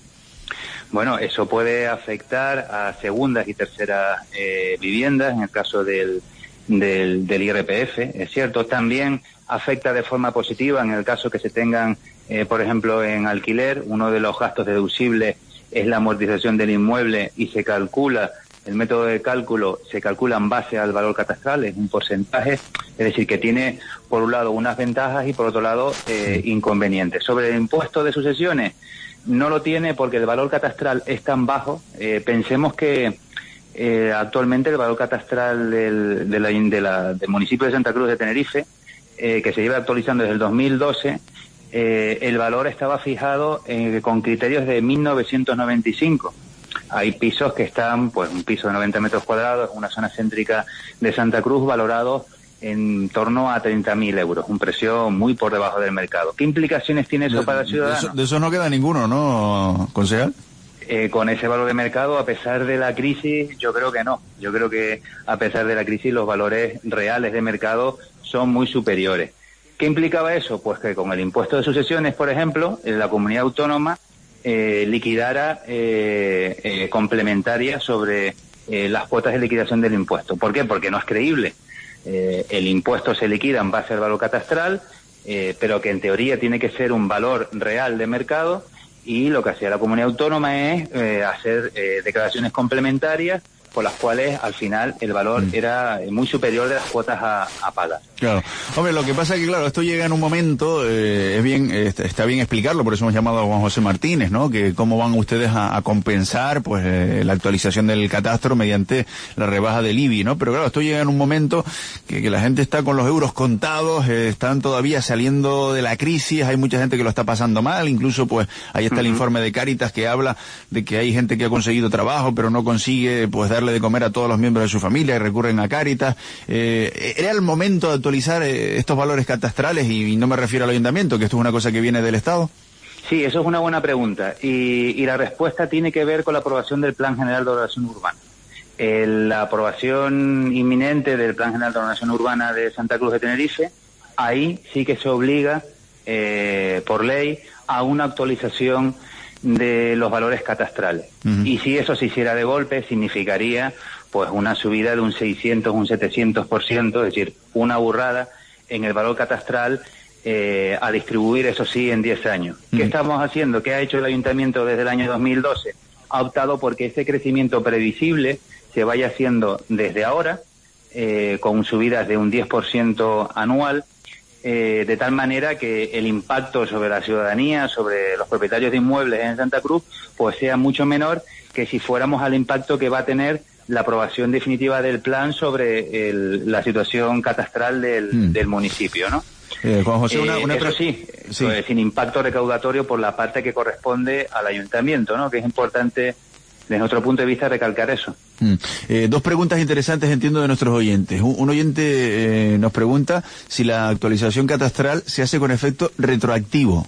Bueno, eso puede afectar a segundas y terceras eh, viviendas, en el caso del, del, del I R P F, es cierto. También afecta de forma positiva en el caso que se tengan, eh, por ejemplo, en alquiler. Uno de los gastos deducibles es la amortización del inmueble y se calcula, el método de cálculo se calcula en base al valor catastral, es un porcentaje, es decir, que tiene por un lado unas ventajas y por otro lado eh, inconvenientes. Sobre el impuesto de sucesiones, no lo tiene porque el valor catastral es tan bajo. Eh, pensemos que eh, actualmente el valor catastral del, de la, de la, del municipio de Santa Cruz de Tenerife, eh, que se lleva actualizando desde el dos mil doce, Eh, el valor estaba fijado eh, con criterios de mil novecientos noventa y cinco. Hay pisos que están, pues un piso de noventa metros cuadrados, una zona céntrica de Santa Cruz, valorado en torno a treinta mil euros, un precio muy por debajo del mercado. ¿Qué implicaciones tiene eso de, para el ciudadano? De eso, de eso no queda ninguno, ¿no, concejal? Eh, con ese valor de mercado, a pesar de la crisis, yo creo que no. Yo creo que a pesar de la crisis los valores reales de mercado son muy superiores. ¿Qué implicaba eso? Pues que con el impuesto de sucesiones, por ejemplo, la comunidad autónoma eh, liquidara eh, eh, complementarias sobre eh, las cuotas de liquidación del impuesto. ¿Por qué? Porque no es creíble. Eh, el impuesto se liquida en base al valor catastral, eh, pero que en teoría tiene que ser un valor real de mercado, y lo que hacía la comunidad autónoma es eh, hacer eh, declaraciones complementarias por las cuales al final el valor mm. era muy superior de las cuotas a, a pagar. Claro. Hombre, lo que pasa es que, claro, esto llega en un momento, eh, es bien, eh, está bien explicarlo, por eso hemos llamado a Juan José Martínez, ¿no? Que cómo van ustedes a, a compensar, pues, eh, la actualización del catastro mediante la rebaja del I B I, ¿no? Pero claro, esto llega en un momento que, que la gente está con los euros contados, eh, están todavía saliendo de la crisis, hay mucha gente que lo está pasando mal, incluso, pues, ahí está uh-huh. el informe de Cáritas que habla de que hay gente que ha conseguido trabajo, pero no consigue, pues, darle de comer a todos los miembros de su familia y recurren a Cáritas. Eh, era el momento de actualizar eh, estos valores catastrales, y, y no me refiero al ayuntamiento, que esto es una cosa que viene del Estado. Sí, eso es una buena pregunta, y, y la respuesta tiene que ver con la aprobación del Plan General de Ordenación Urbana. Eh, la aprobación inminente del Plan General de Ordenación Urbana de Santa Cruz de Tenerife, ahí sí que se obliga eh, por ley a una actualización de los valores catastrales. Uh-huh. Y si eso se hiciera de golpe, significaría pues una subida de un seiscientos, un setecientos por ciento, es decir, una burrada en el valor catastral eh, a distribuir, eso sí, en diez años. Uh-huh. ¿Qué estamos haciendo? ¿Qué ha hecho el Ayuntamiento desde el año dos mil doce? Ha optado porque ese crecimiento previsible se vaya haciendo desde ahora, eh, con subidas de un diez por ciento anual, Eh, de tal manera que el impacto sobre la ciudadanía, sobre los propietarios de inmuebles en Santa Cruz, pues sea mucho menor que si fuéramos al impacto que va a tener la aprobación definitiva del plan sobre el, la situación catastral del, mm. del municipio, ¿no? Eh, Juan José, una, una eh, eso sí, sí. Pues, sin impacto recaudatorio por la parte que corresponde al ayuntamiento, ¿no? Que es importante, desde nuestro punto de vista, recalcar eso. Mm. Eh, dos preguntas interesantes, entiendo, de nuestros oyentes. Un, un oyente eh, nos pregunta si la actualización catastral se hace con efecto retroactivo.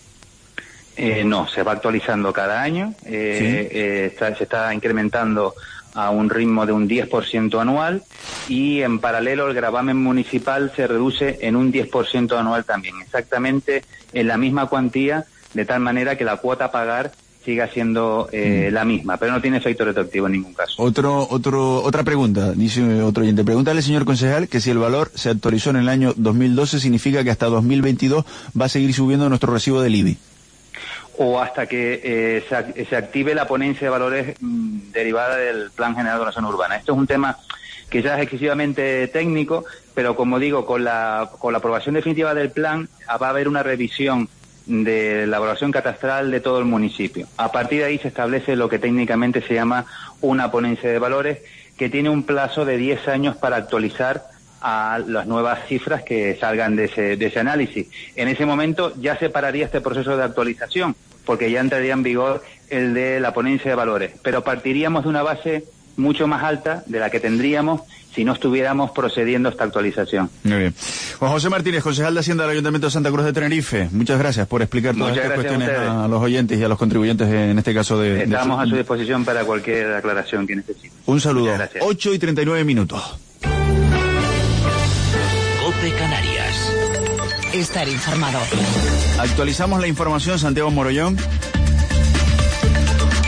Eh, no, se va actualizando cada año, eh, ¿sí? eh, está, se está incrementando a un ritmo de un diez por ciento anual, y en paralelo el gravamen municipal se reduce en un diez por ciento anual también, exactamente en la misma cuantía, de tal manera que la cuota a pagar siga siendo eh, mm. la misma, pero no tiene efecto retroactivo en ningún caso. Otro, otro, otra pregunta, dice otro oyente. Pregúntale, señor concejal, que si el valor se actualizó en el año dos mil doce, significa que hasta dos mil veintidós va a seguir subiendo nuestro recibo del I B I. O hasta que eh, se, se active la ponencia de valores mmm, derivada del Plan General de Ordenación Urbana. Esto es un tema que ya es excesivamente técnico, pero como digo, con la, con la aprobación definitiva del plan va a haber una revisión de la evaluación catastral de todo el municipio. A partir de ahí se establece lo que técnicamente se llama una ponencia de valores, que tiene un plazo de diez años para actualizar a las nuevas cifras que salgan de ese, de ese análisis. En ese momento ya se pararía este proceso de actualización, porque ya entraría en vigor el de la ponencia de valores, pero partiríamos de una base mucho más alta de la que tendríamos si no estuviéramos procediendo a esta actualización. Muy bien. Juan José Martínez, concejal de Hacienda del Ayuntamiento de Santa Cruz de Tenerife, muchas gracias por explicar todas estas cuestiones a, a los oyentes y a los contribuyentes, en este caso de... Estamos de... a su disposición para cualquier aclaración que necesite. Un saludo. ocho y treinta y nueve minutos. COPE Canarias. Estar informado. Actualizamos la información, Santiago Morollón.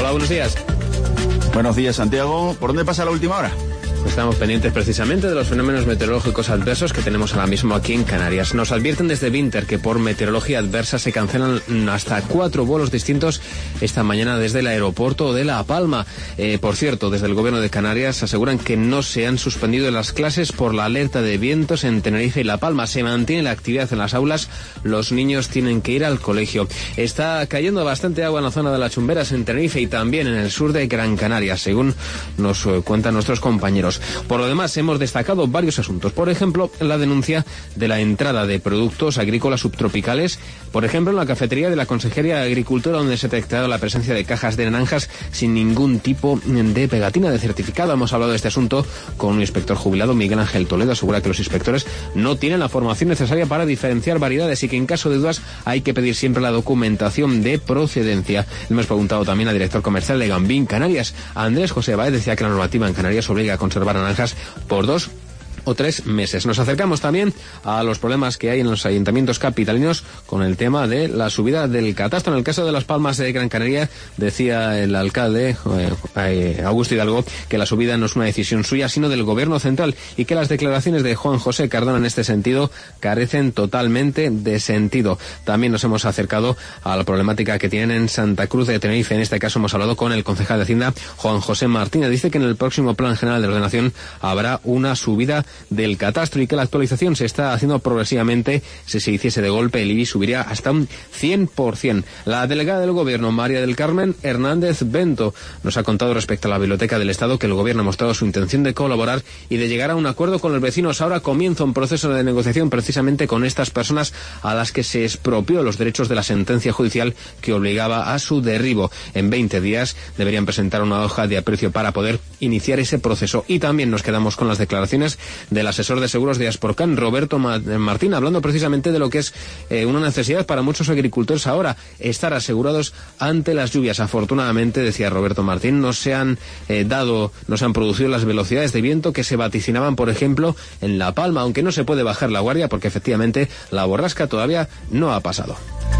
Hola, buenos días. Buenos días, Santiago. ¿Por dónde pasa la última hora? Estamos pendientes precisamente de los fenómenos meteorológicos adversos que tenemos ahora mismo aquí en Canarias. Nos advierten desde Vinter que por meteorología adversa se cancelan hasta cuatro vuelos distintos esta mañana desde el aeropuerto de La Palma. Eh, por cierto, desde el gobierno de Canarias aseguran que no se han suspendido las clases por la alerta de vientos en Tenerife y La Palma. Se mantiene la actividad en las aulas, los niños tienen que ir al colegio. Está cayendo bastante agua en la zona de las Chumberas en Tenerife y también en el sur de Gran Canaria, según nos eh, cuentan nuestros compañeros. Por lo demás, hemos destacado varios asuntos. Por ejemplo, la denuncia de la entrada de productos agrícolas subtropicales, por ejemplo, en la cafetería de la Consejería de Agricultura, donde se ha detectado la presencia de cajas de naranjas sin ningún tipo de pegatina de certificado. Hemos hablado de este asunto con un inspector jubilado, Miguel Ángel Toledo. Asegura que los inspectores no tienen la formación necesaria para diferenciar variedades y que en caso de dudas hay que pedir siempre la documentación de procedencia. Hemos preguntado también al director comercial de Gambín Canarias, Andrés José Báez. Decía que la normativa en Canarias obliga a conservar naranjas por dos o tres meses. Nos acercamos también a los problemas que hay en los ayuntamientos capitalinos con el tema de la subida del catastro. En el caso de Las Palmas de Gran Canaria, decía el alcalde eh, Augusto Hidalgo que la subida no es una decisión suya, sino del gobierno central, y que las declaraciones de Juan José Cardona en este sentido carecen totalmente de sentido. También nos hemos acercado a la problemática que tienen en Santa Cruz de Tenerife. En este caso hemos hablado con el concejal de Hacienda, Juan José Martínez. Dice que en el próximo Plan General de Ordenación habrá una subida del catastro y que la actualización se está haciendo progresivamente. Si se hiciese de golpe, el I B I subiría hasta un cien por ciento. La delegada del Gobierno, María del Carmen Hernández Bento, nos ha contado respecto a la Biblioteca del Estado que el Gobierno ha mostrado su intención de colaborar y de llegar a un acuerdo con los vecinos. Ahora comienza un proceso de negociación precisamente con estas personas a las que se expropió los derechos de la sentencia judicial que obligaba a su derribo. En veinte días deberían presentar una hoja de aprecio para poder iniciar ese proceso. Y también nos quedamos con las declaraciones del asesor de seguros de Asporcan, Roberto Martín, hablando precisamente de lo que es eh, una necesidad para muchos agricultores ahora, estar asegurados ante las lluvias. Afortunadamente, decía Roberto Martín, no se han eh, dado, no se han producido las velocidades de viento que se vaticinaban, por ejemplo, en La Palma, aunque no se puede bajar la guardia porque efectivamente la borrasca todavía no ha pasado.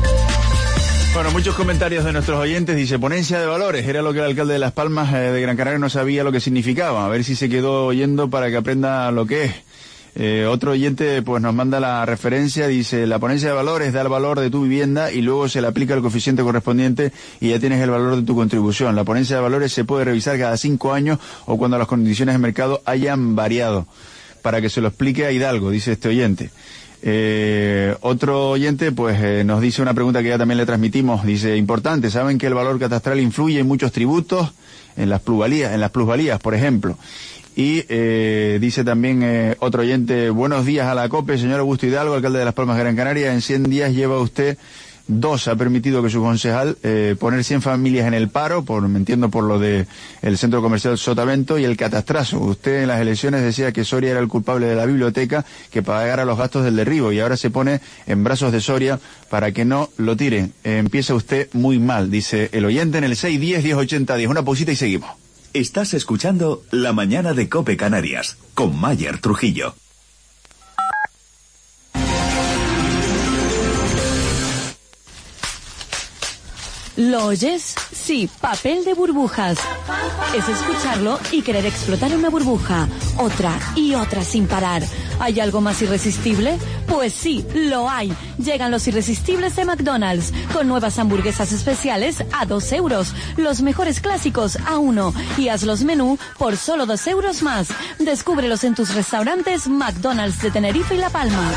Bueno, muchos comentarios de nuestros oyentes. Dice, ponencia de valores. Era lo que el alcalde de Las Palmas eh, de Gran Canaria no sabía lo que significaba. A ver si se quedó oyendo para que aprenda lo que es. Eh, otro oyente pues nos manda la referencia. Dice, la ponencia de valores da el valor de tu vivienda y luego se le aplica el coeficiente correspondiente y ya tienes el valor de tu contribución. La ponencia de valores se puede revisar cada cinco años o cuando las condiciones de mercado hayan variado. Para que se lo explique a Hidalgo, dice este oyente. Eh, otro oyente pues eh, nos dice una pregunta que ya también le transmitimos. Dice, importante, saben que el valor catastral influye en muchos tributos, en las plusvalías, en las plusvalías, por ejemplo. Y eh, dice también eh, otro oyente, buenos días a la COPE, señor Augusto Hidalgo, alcalde de Las Palmas de Gran Canaria. En cien días lleva usted dos, ha permitido que su concejal eh, poner cien familias en el paro, por me entiendo por lo de el centro comercial Sotavento y el catastrazo. Usted en las elecciones decía que Soria era el culpable de la biblioteca, que pagara los gastos del derribo, y ahora se pone en brazos de Soria para que no lo tiren. Eh, empieza usted muy mal, dice el oyente en el seis diez diez ochenta diez. Una pausita y seguimos. Estás escuchando La Mañana de COPE Canarias con Mayer Trujillo. ¿Lo oyes? Sí, papel de burbujas. Es escucharlo y querer explotar una burbuja, otra y otra sin parar. ¿Hay algo más irresistible? Pues sí, lo hay. Llegan los irresistibles de McDonald's, con nuevas hamburguesas especiales a dos euros, los mejores clásicos a uno, y hazlos menú por solo dos euros más. Descúbrelos en tus restaurantes McDonald's de Tenerife y La Palma.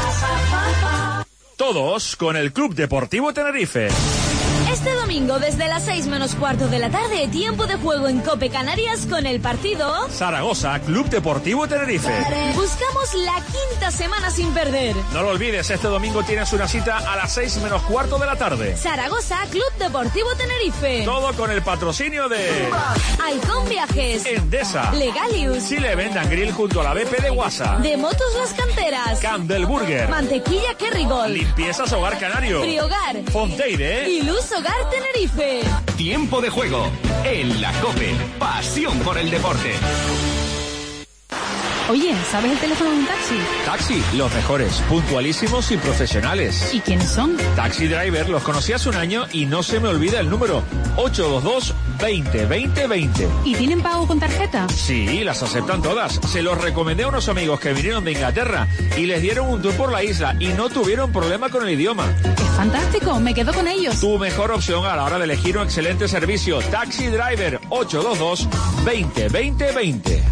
Todos con el Club Deportivo Tenerife. Este domingo desde las seis menos cuarto de la tarde, tiempo de juego en COPE Canarias con el partido Zaragoza Club Deportivo Tenerife. Buscamos la quinta semana sin perder. No lo olvides, este domingo tienes una cita a las seis menos cuarto de la tarde. Zaragoza Club Deportivo Tenerife. Todo con el patrocinio de Icon Viajes, Endesa, Legalius, Chile Vendan Grill junto a la B P de Guasa, de Motos Las Canteras, Campbell Burger, Mantequilla Kerrygold, Limpiezas Hogar Canario, Friogar, Fonteide y Luz Hogar Tenerife. Tiempo de juego en la COPE. Pasión por el deporte. Oye, ¿sabes el teléfono de un taxi? Taxi, los mejores, puntualísimos y profesionales. ¿Y quiénes son? Taxi Driver, los conocí hace un año y no se me olvida el número ocho dos dos, veinte, veinte, veinte. ¿Y tienen pago con tarjeta? Sí, las aceptan todas. Se los recomendé a unos amigos que vinieron de Inglaterra y les dieron un tour por la isla y no tuvieron problema con el idioma. Es fantástico, me quedo con ellos. Tu mejor opción a la hora de elegir un excelente servicio. Taxi Driver, ocho dos dos, veinte, veinte, veinte.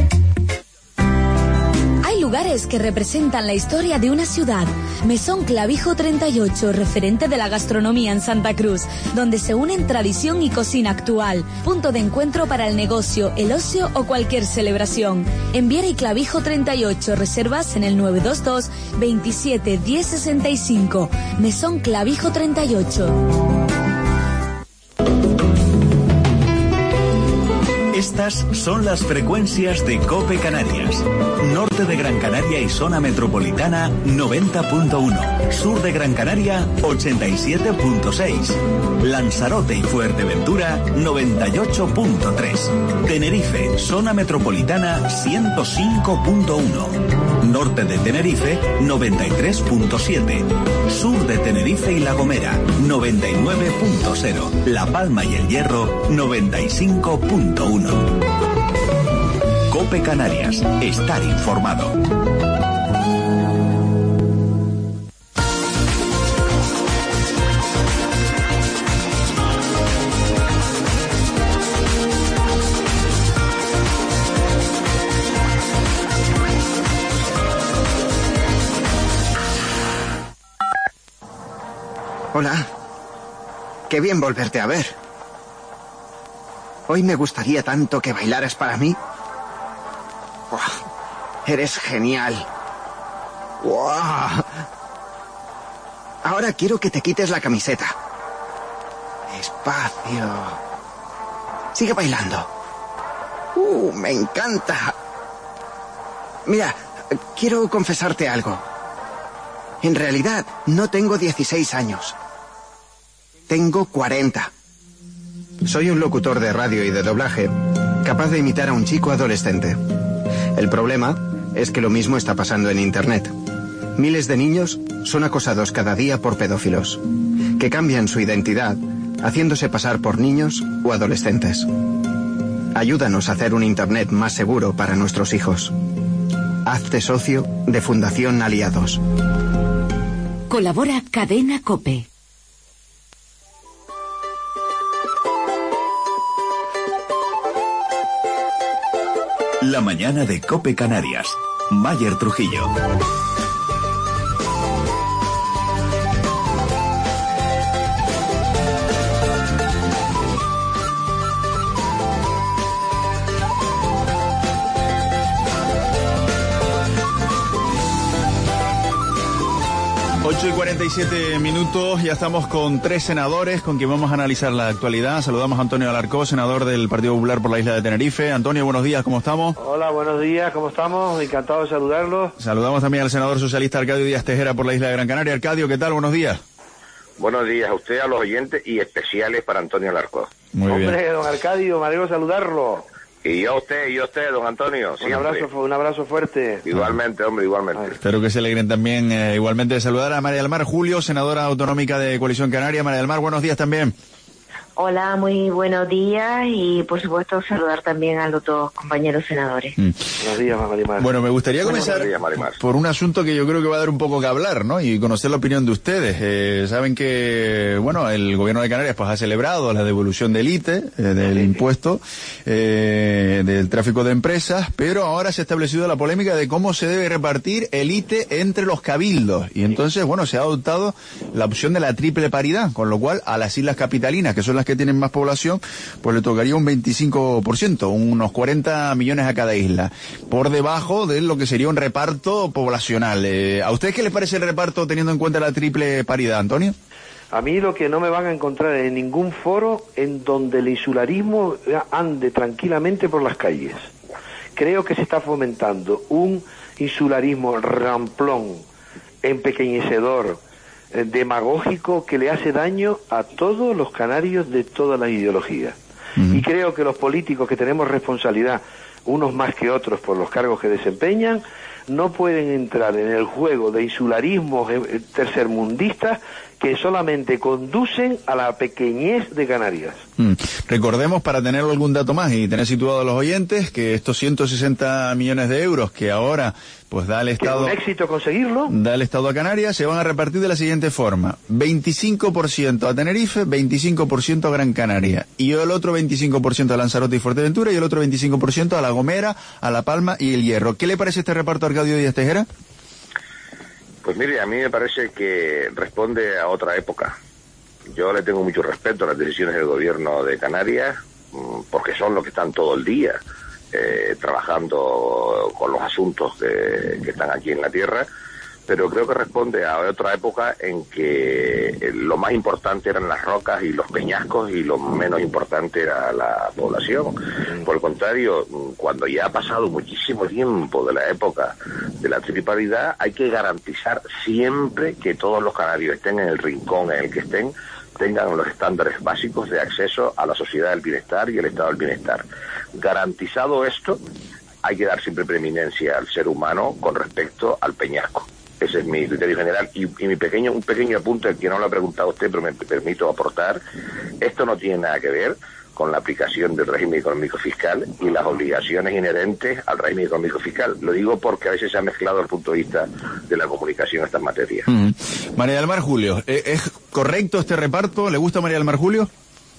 Hay lugares que representan la historia de una ciudad. Mesón Clavijo treinta y ocho, referente de la gastronomía en Santa Cruz, donde se unen tradición y cocina actual. Punto de encuentro para el negocio, el ocio o cualquier celebración. En Viera y Clavijo treinta y ocho, reservas en el nueve dos dos, veintisiete, diez sesenta y cinco. Mesón Clavijo treinta y ocho. Estas son las frecuencias de COPE Canarias. Norte de Gran Canaria y zona metropolitana noventa punto uno. Sur de Gran Canaria ochenta y siete punto seis. Lanzarote y Fuerteventura noventa y ocho punto tres. Tenerife, zona metropolitana ciento cinco punto uno. Norte de Tenerife noventa y tres punto siete. Sur de Tenerife y La Gomera noventa y nueve punto cero. La Palma y El Hierro noventa y cinco punto uno. COPE Canarias, estar informado. Hola. Qué bien volverte a ver. Hoy me gustaría tanto que bailaras para mí. ¡Wow! Eres genial. ¡Wow! Ahora quiero que te quites la camiseta. Despacio. Sigue bailando. ¡Uh! Me encanta. Mira, quiero confesarte algo. En realidad, no tengo dieciséis años. Tengo cuarenta. Soy un locutor de radio y de doblaje, capaz de imitar a un chico adolescente. El problema es que lo mismo está pasando en Internet. Miles de niños son acosados cada día por pedófilos, que cambian su identidad haciéndose pasar por niños o adolescentes. Ayúdanos a hacer un Internet más seguro para nuestros hijos. Hazte socio de Fundación Aliados. Colabora Cadena COPE. La mañana de COPE Canarias. Mayer Trujillo. ocho y cuarenta y siete minutos, ya estamos con tres senadores con quien vamos a analizar la actualidad. Saludamos a Antonio Alarcó, senador del Partido Popular por la isla de Tenerife. Antonio, buenos días, ¿cómo estamos? Hola, buenos días, ¿cómo estamos? Encantado de saludarlos. Saludamos también al senador socialista Arcadio Díaz Tejera por la isla de Gran Canaria. Arcadio, ¿qué tal? Buenos días. Buenos días a usted, a los oyentes y especiales para Antonio Alarcó. Muy bien. Hombre, don Arcadio, me alegro de saludarlo. Y yo a usted, y yo a usted, don Antonio. Un abrazo, un abrazo fuerte. Igualmente, hombre, igualmente. Ay. Espero que se alegren también eh, igualmente de saludar a María del Mar Julio, senadora autonómica de Coalición Canaria. María del Mar, buenos días también. Hola, muy buenos días y por supuesto saludar también a los dos compañeros senadores. Mm. Buenos días, Marimar. Bueno, me gustaría Buenos comenzar días, Marimar. por un asunto que yo creo que va a dar un poco que hablar, ¿no? Y conocer la opinión de ustedes. Eh, saben que, bueno, el gobierno de Canarias pues ha celebrado la devolución del I T E, eh, del sí, impuesto, eh, del tráfico de empresas, pero ahora se ha establecido la polémica de cómo se debe repartir el I T E entre los cabildos. Y entonces, bueno, se ha adoptado la opción de la triple paridad, con lo cual a las islas capitalinas, que son las que tienen más población, pues le tocaría un veinticinco por ciento, unos cuarenta millones a cada isla, por debajo de lo que sería un reparto poblacional. Eh, ¿A ustedes qué les parece el reparto teniendo en cuenta la triple paridad, Antonio? A mí lo que no me van a encontrar en ningún foro en donde el insularismo ande tranquilamente por las calles. Creo que se está fomentando un insularismo ramplón, empequeñecedor, demagógico, que le hace daño a todos los canarios de todas las ideologías. Uh-huh. Y creo que los políticos que tenemos responsabilidad unos más que otros por los cargos que desempeñan, no pueden entrar en el juego de insularismos tercermundistas que solamente conducen a la pequeñez de Canarias. Mm. Recordemos, para tener algún dato más y tener situado a los oyentes, que estos ciento sesenta millones de euros que ahora pues da el Estado... ¿Que es un éxito conseguirlo? Da el Estado a Canarias, se van a repartir de la siguiente forma: veinticinco por ciento a Tenerife, veinticinco por ciento a Gran Canaria, y el otro veinticinco por ciento a Lanzarote y Fuerteventura, y el otro veinticinco por ciento a La Gomera, a La Palma y El Hierro. ¿Qué le parece este reparto, Arcadio Díaz Tejera? Pues mire, a mí me parece que responde a otra época. Yo le tengo mucho respeto a las decisiones del gobierno de Canarias, porque son los que están todo el día eh, trabajando con los asuntos que, que están aquí en la tierra, pero creo que responde a otra época en que lo más importante eran las rocas y los peñascos y lo menos importante era la población. Por el contrario, cuando ya ha pasado muchísimo tiempo de la época de la tripartidad, hay que garantizar siempre que todos los canarios, estén en el rincón en el que estén, tengan los estándares básicos de acceso a la sociedad del bienestar y el estado del bienestar. Garantizado esto, hay que dar siempre preeminencia al ser humano con respecto al peñasco. Ese es mi criterio general. Y, y mi pequeño un pequeño apunte que no lo ha preguntado usted, pero me permito aportar. Esto no tiene nada que ver con la aplicación del régimen económico fiscal y las obligaciones inherentes al régimen económico fiscal. Lo digo porque a veces se ha mezclado el punto de vista de la comunicación en estas materias. Mm. María del Mar Julio, ¿es correcto este reparto? ¿Le gusta María del Mar Julio?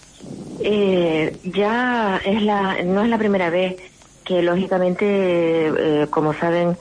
Eh, ya es la, no es la primera vez que, lógicamente, eh, como saben,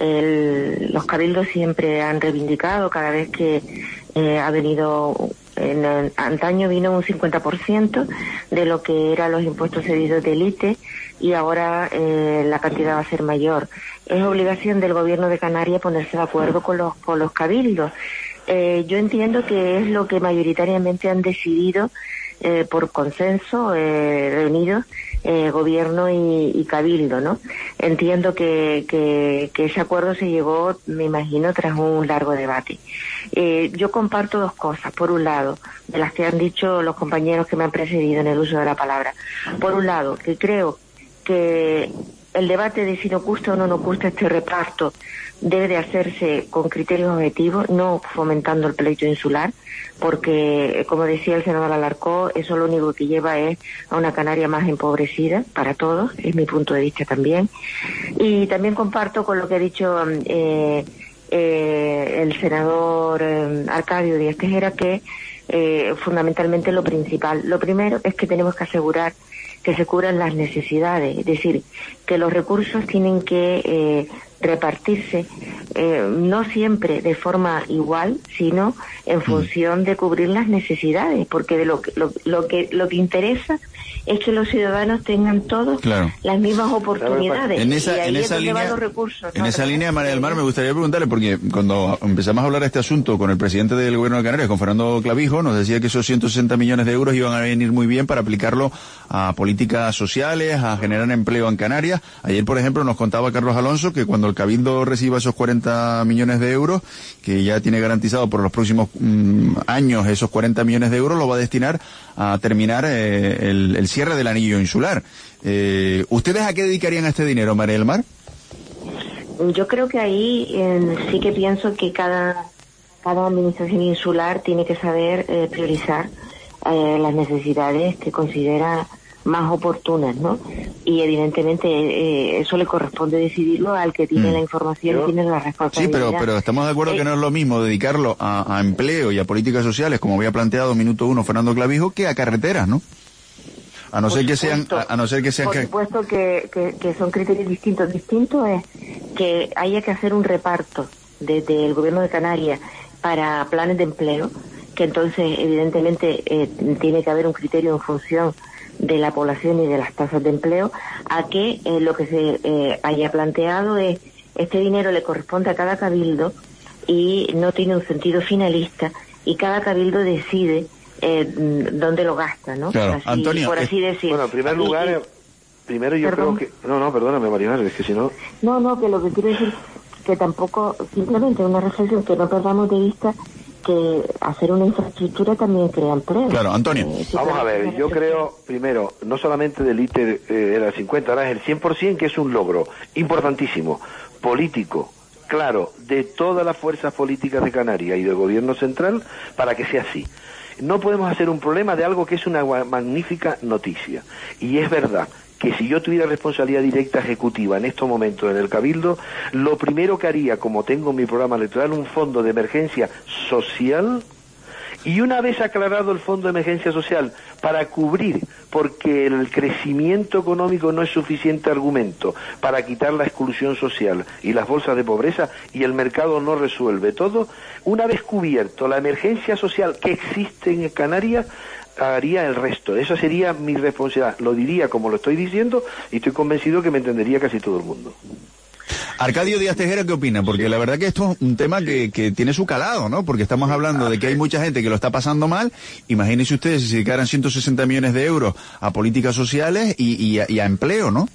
el, los cabildos siempre han reivindicado cada vez que eh, ha venido, en, en antaño vino un cincuenta por ciento de lo que eran los impuestos cedidos de élite, y ahora eh, la cantidad va a ser mayor. Es obligación del gobierno de Canarias ponerse de acuerdo con los, con los cabildos. Eh, yo entiendo que es lo que mayoritariamente han decidido eh, por consenso, eh, reunidos, eh, gobierno y, y cabildo, ¿no? Entiendo que, que, que ese acuerdo se llegó, me imagino, tras un largo debate. Eh, yo comparto dos cosas. Por un lado, de las que han dicho los compañeros que me han precedido en el uso de la palabra. Por un lado, que creo que el debate de si nos gusta o no nos gusta este reparto debe de hacerse con criterios objetivos, no fomentando el pleito insular, porque, como decía el senador Alarcó, eso lo único que lleva es a una Canaria más empobrecida para todos, es mi punto de vista también. Y también comparto con lo que ha dicho eh, eh, el senador eh, Arcadio Díaz Tejera, que eh, fundamentalmente lo principal, lo primero es que tenemos que asegurar que se cubran las necesidades, es decir, que los recursos tienen que eh, repartirse eh, no siempre de forma igual, sino en función de cubrir las necesidades, porque de lo que lo, lo que lo que interesa es que los ciudadanos tengan todos claro. las mismas oportunidades. En esa, y ahí en es esa donde línea, van los recursos. en ¿no? esa línea, María del Mar, me gustaría preguntarle, porque cuando empezamos a hablar de este asunto con el presidente del gobierno de Canarias, con Fernando Clavijo, nos decía que esos ciento sesenta millones de euros iban a venir muy bien para aplicarlo a políticas sociales, a generar empleo en Canarias. Ayer, por ejemplo, nos contaba Carlos Alonso que cuando el Cabildo reciba esos cuarenta millones de euros, que ya tiene garantizado por los próximos mm, años esos cuarenta millones de euros, lo va a destinar a terminar eh, el, el cierre del anillo insular. Eh, ¿Ustedes a qué dedicarían a este dinero, María del Mar? Yo creo que ahí eh, sí que pienso que cada, cada administración insular tiene que saber eh, priorizar eh, las necesidades que considera más oportunas, ¿no? Y evidentemente eh, eso le corresponde decidirlo al que tiene mm. la información Yo, y tiene la responsabilidad. Sí, pero, pero estamos de acuerdo eh, que no es lo mismo dedicarlo a, a empleo y a políticas sociales, como había planteado minuto uno Fernando Clavijo, que a carreteras, ¿no? A no ser que sean, a, a no ser que sean. Por supuesto que, que, que son criterios distintos. Distinto es que haya que hacer un reparto desde el gobierno de Canarias para planes de empleo, que entonces evidentemente eh, tiene que haber un criterio en función de la población y de las tasas de empleo, a que eh, lo que se eh, haya planteado es este dinero le corresponde a cada cabildo y no tiene un sentido finalista, y cada cabildo decide eh, dónde lo gasta, ¿no? Claro. Así, Antonio, por así es... decir. Bueno, en primer lugar, y, eh, primero yo ¿perdón? creo que... No, no, perdóname, Marinal, es que si no... No, no, que lo que quiero decir que tampoco, simplemente una reflexión, que no perdamos de vista que hacer una infraestructura también crea empleo. Claro, Antonio. Eh, si Vamos a ver, tenemos yo que- creo, primero, no solamente del ITER eh, era el cincuenta, ahora es el cien por ciento, que es un logro importantísimo, político, claro, de todas las fuerzas políticas de Canarias y del gobierno central para que sea así. No podemos hacer un problema de algo que es una gua- magnífica noticia. Y es verdad que si yo tuviera responsabilidad directa ejecutiva en estos momentos en el Cabildo, lo primero que haría, como tengo en mi programa electoral, un fondo de emergencia social. Y una vez aclarado el fondo de emergencia social para cubrir, porque el crecimiento económico no es suficiente argumento para quitar la exclusión social y las bolsas de pobreza, y el mercado no resuelve todo, una vez cubierto la emergencia social que existe en Canarias, haría el resto. Esa sería mi responsabilidad. Lo diría como lo estoy diciendo y estoy convencido que me entendería casi todo el mundo. Arcadio Díaz Tejera, ¿qué opina? Porque la verdad que esto es un tema que, que tiene su calado, ¿no? Porque estamos hablando de que hay mucha gente que lo está pasando mal. Imagínense ustedes si se dedicaran ciento sesenta millones de euros a políticas sociales y, y, a, y a empleo, ¿no?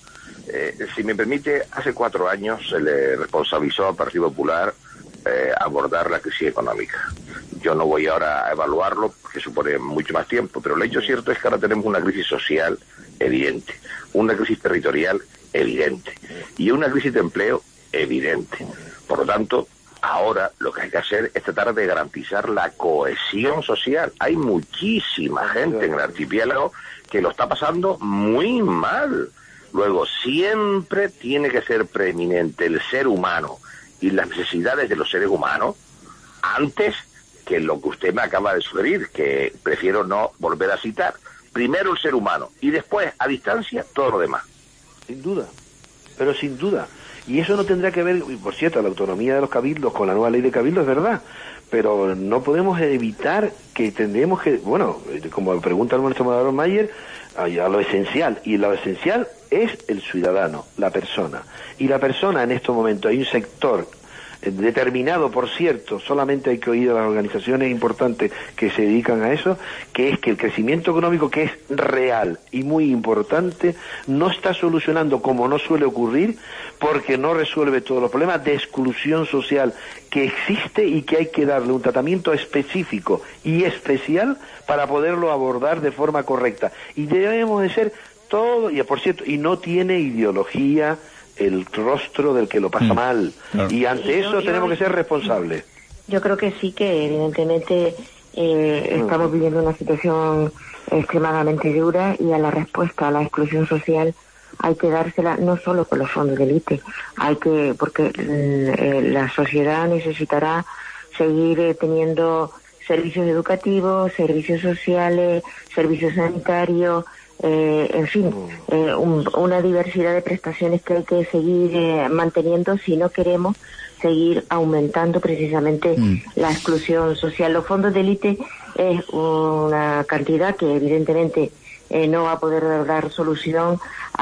Eh, si me permite, hace cuatro años se le responsabilizó al Partido Popular eh, abordar la crisis económica. Yo no voy ahora a evaluarlo porque supone mucho más tiempo, pero el hecho cierto es que ahora tenemos una crisis social evidente, una crisis territorial evidente y una crisis de empleo evidente. Por lo tanto, ahora lo que hay que hacer es tratar de garantizar la cohesión social. Hay muchísima gente en el archipiélago que lo está pasando muy mal. Luego, siempre tiene que ser preeminente el ser humano y las necesidades de los seres humanos antes que lo que usted me acaba de sugerir, que prefiero no volver a citar. Primero el ser humano y después, a distancia, todo lo demás. Sin duda, pero sin duda. Y eso no tendrá que ver, y por cierto, la autonomía de los cabildos con la nueva ley de cabildos es verdad, pero no podemos evitar que tendremos que, bueno, como pregunta nuestro moderador Mayer, a lo esencial, y lo esencial es el ciudadano, la persona. Y la persona en estos momentos, hay un sector determinado, por cierto, solamente hay que oír a las organizaciones importantes que se dedican a eso, que es que el crecimiento económico, que es real y muy importante, no está solucionando, como no suele ocurrir, porque no resuelve todos los problemas de exclusión social que existe y que hay que darle un tratamiento específico y especial para poderlo abordar de forma correcta. Y debemos de ser todo, y por cierto, y no tiene ideología el rostro del que lo pasa mm, mal. Claro. Y ante eso yo, tenemos yo, que ser responsables. Yo creo que sí, que evidentemente eh, mm. estamos viviendo una situación extremadamente dura y a la respuesta a la exclusión social hay que dársela no solo con los fondos del I T E, hay que, porque eh, la sociedad necesitará seguir eh, teniendo servicios educativos, servicios sociales, servicios sanitarios, Eh, en fin, eh, un, una diversidad de prestaciones que hay que seguir eh, manteniendo si no queremos seguir aumentando precisamente mm. la exclusión social. Los fondos del I T E es una cantidad que evidentemente eh, no va a poder dar solución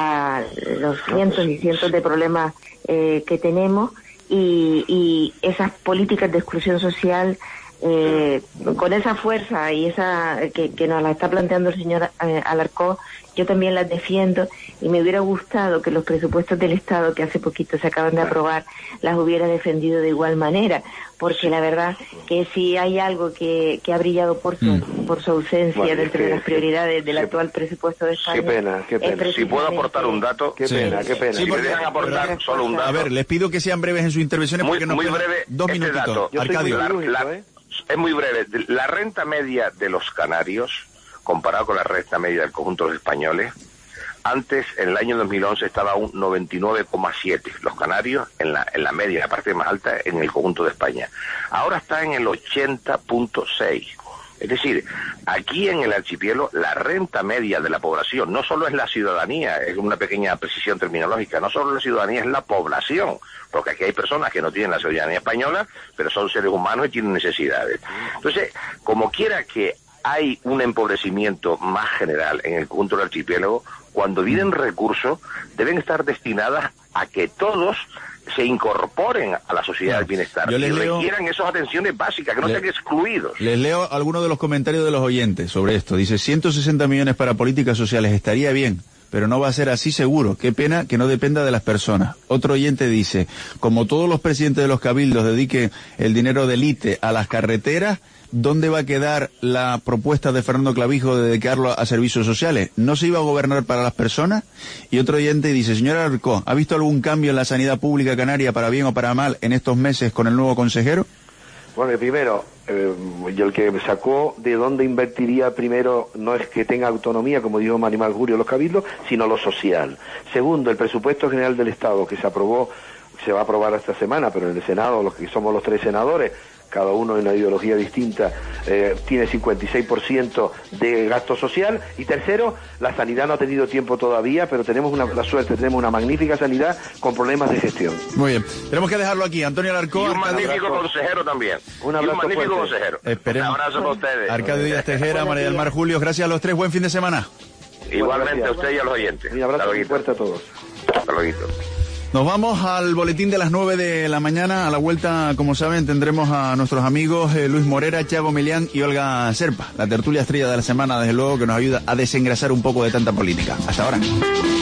a los cientos y cientos de problemas eh, que tenemos y, y esas políticas de exclusión social Eh, con esa fuerza y esa que, que nos la está planteando el señor eh, Alarcó, yo también las defiendo y me hubiera gustado que los presupuestos del Estado que hace poquito se acaban de aprobar las hubiera defendido de igual manera, porque la verdad que si hay algo que, que ha brillado por su, mm. por su ausencia bueno, dentro que, de las prioridades del qué, actual presupuesto de España. Qué pena, qué pena. Si puedo aportar un dato. Qué pena, sí. qué pena. Si me dejan aportar solo un dato. A ver, les pido que sean breves en sus intervenciones muy, porque nos muy quedan breve dos este minutitos. Dato. Arcadio. La, la, ¿eh? Es muy breve. La renta media de los canarios, comparado con la renta media del conjunto de los españoles, antes, en el año dos mil once, estaba a un noventa y nueve coma siete. Los canarios, en la, en la media, en la parte más alta, en el conjunto de España. Ahora está en el ochenta punto seis. Es decir, aquí en el archipiélago, la renta media de la población no solo es la ciudadanía, es una pequeña precisión terminológica, no solo la ciudadanía, es la población, porque aquí hay personas que no tienen la ciudadanía española, pero son seres humanos y tienen necesidades. Entonces, como quiera que hay un empobrecimiento más general en el conjunto del archipiélago, cuando vienen recursos, deben estar destinadas a que todos se incorporen a la sociedad del bienestar y leo, requieran esas atenciones básicas, que no le, sean excluidos. Les leo algunos de los comentarios de los oyentes sobre esto. Dice, ciento sesenta millones para políticas sociales estaría bien, pero no va a ser así seguro. Qué pena que no dependa de las personas. Otro oyente dice, como todos los presidentes de los cabildos dediquen el dinero del I T E a las carreteras, ¿dónde va a quedar la propuesta de Fernando Clavijo de dedicarlo a servicios sociales? ¿No se iba a gobernar para las personas? Y otro oyente dice, señora Arcó, ¿ha visto algún cambio en la sanidad pública canaria para bien o para mal en estos meses con el nuevo consejero? Bueno, primero, eh, yo el que sacó de dónde invertiría primero no es que tenga autonomía, como dijo Marimar Julio, los cabildos, sino lo social. Segundo, el presupuesto general del Estado que se aprobó, se va a aprobar esta semana, pero en el Senado, los que somos los tres senadores, cada uno en una ideología distinta, eh, tiene cincuenta y seis por ciento de gasto social. Y tercero, la sanidad no ha tenido tiempo todavía, pero tenemos una, la suerte, tenemos una magnífica sanidad con problemas de gestión. Muy bien, tenemos que dejarlo aquí. Antonio Alarcó. Y un magnífico consejero también. Un abrazo y un magnífico fuerte. consejero. Esperemos. Un abrazo para ustedes. Arcadio Díaz Tejera, María del Mar Julio, gracias a los tres, buen fin de semana. Igualmente a usted y a los oyentes. Un abrazo muy fuerte a todos. Hasta luego. Nos vamos al boletín de las nueve de la mañana. A la vuelta, como saben, tendremos a nuestros amigos eh, Luis Morera, Thiago Melián y Olga Serpa. La tertulia estrella de la semana, desde luego, que nos ayuda a desengrasar un poco de tanta política. Hasta ahora.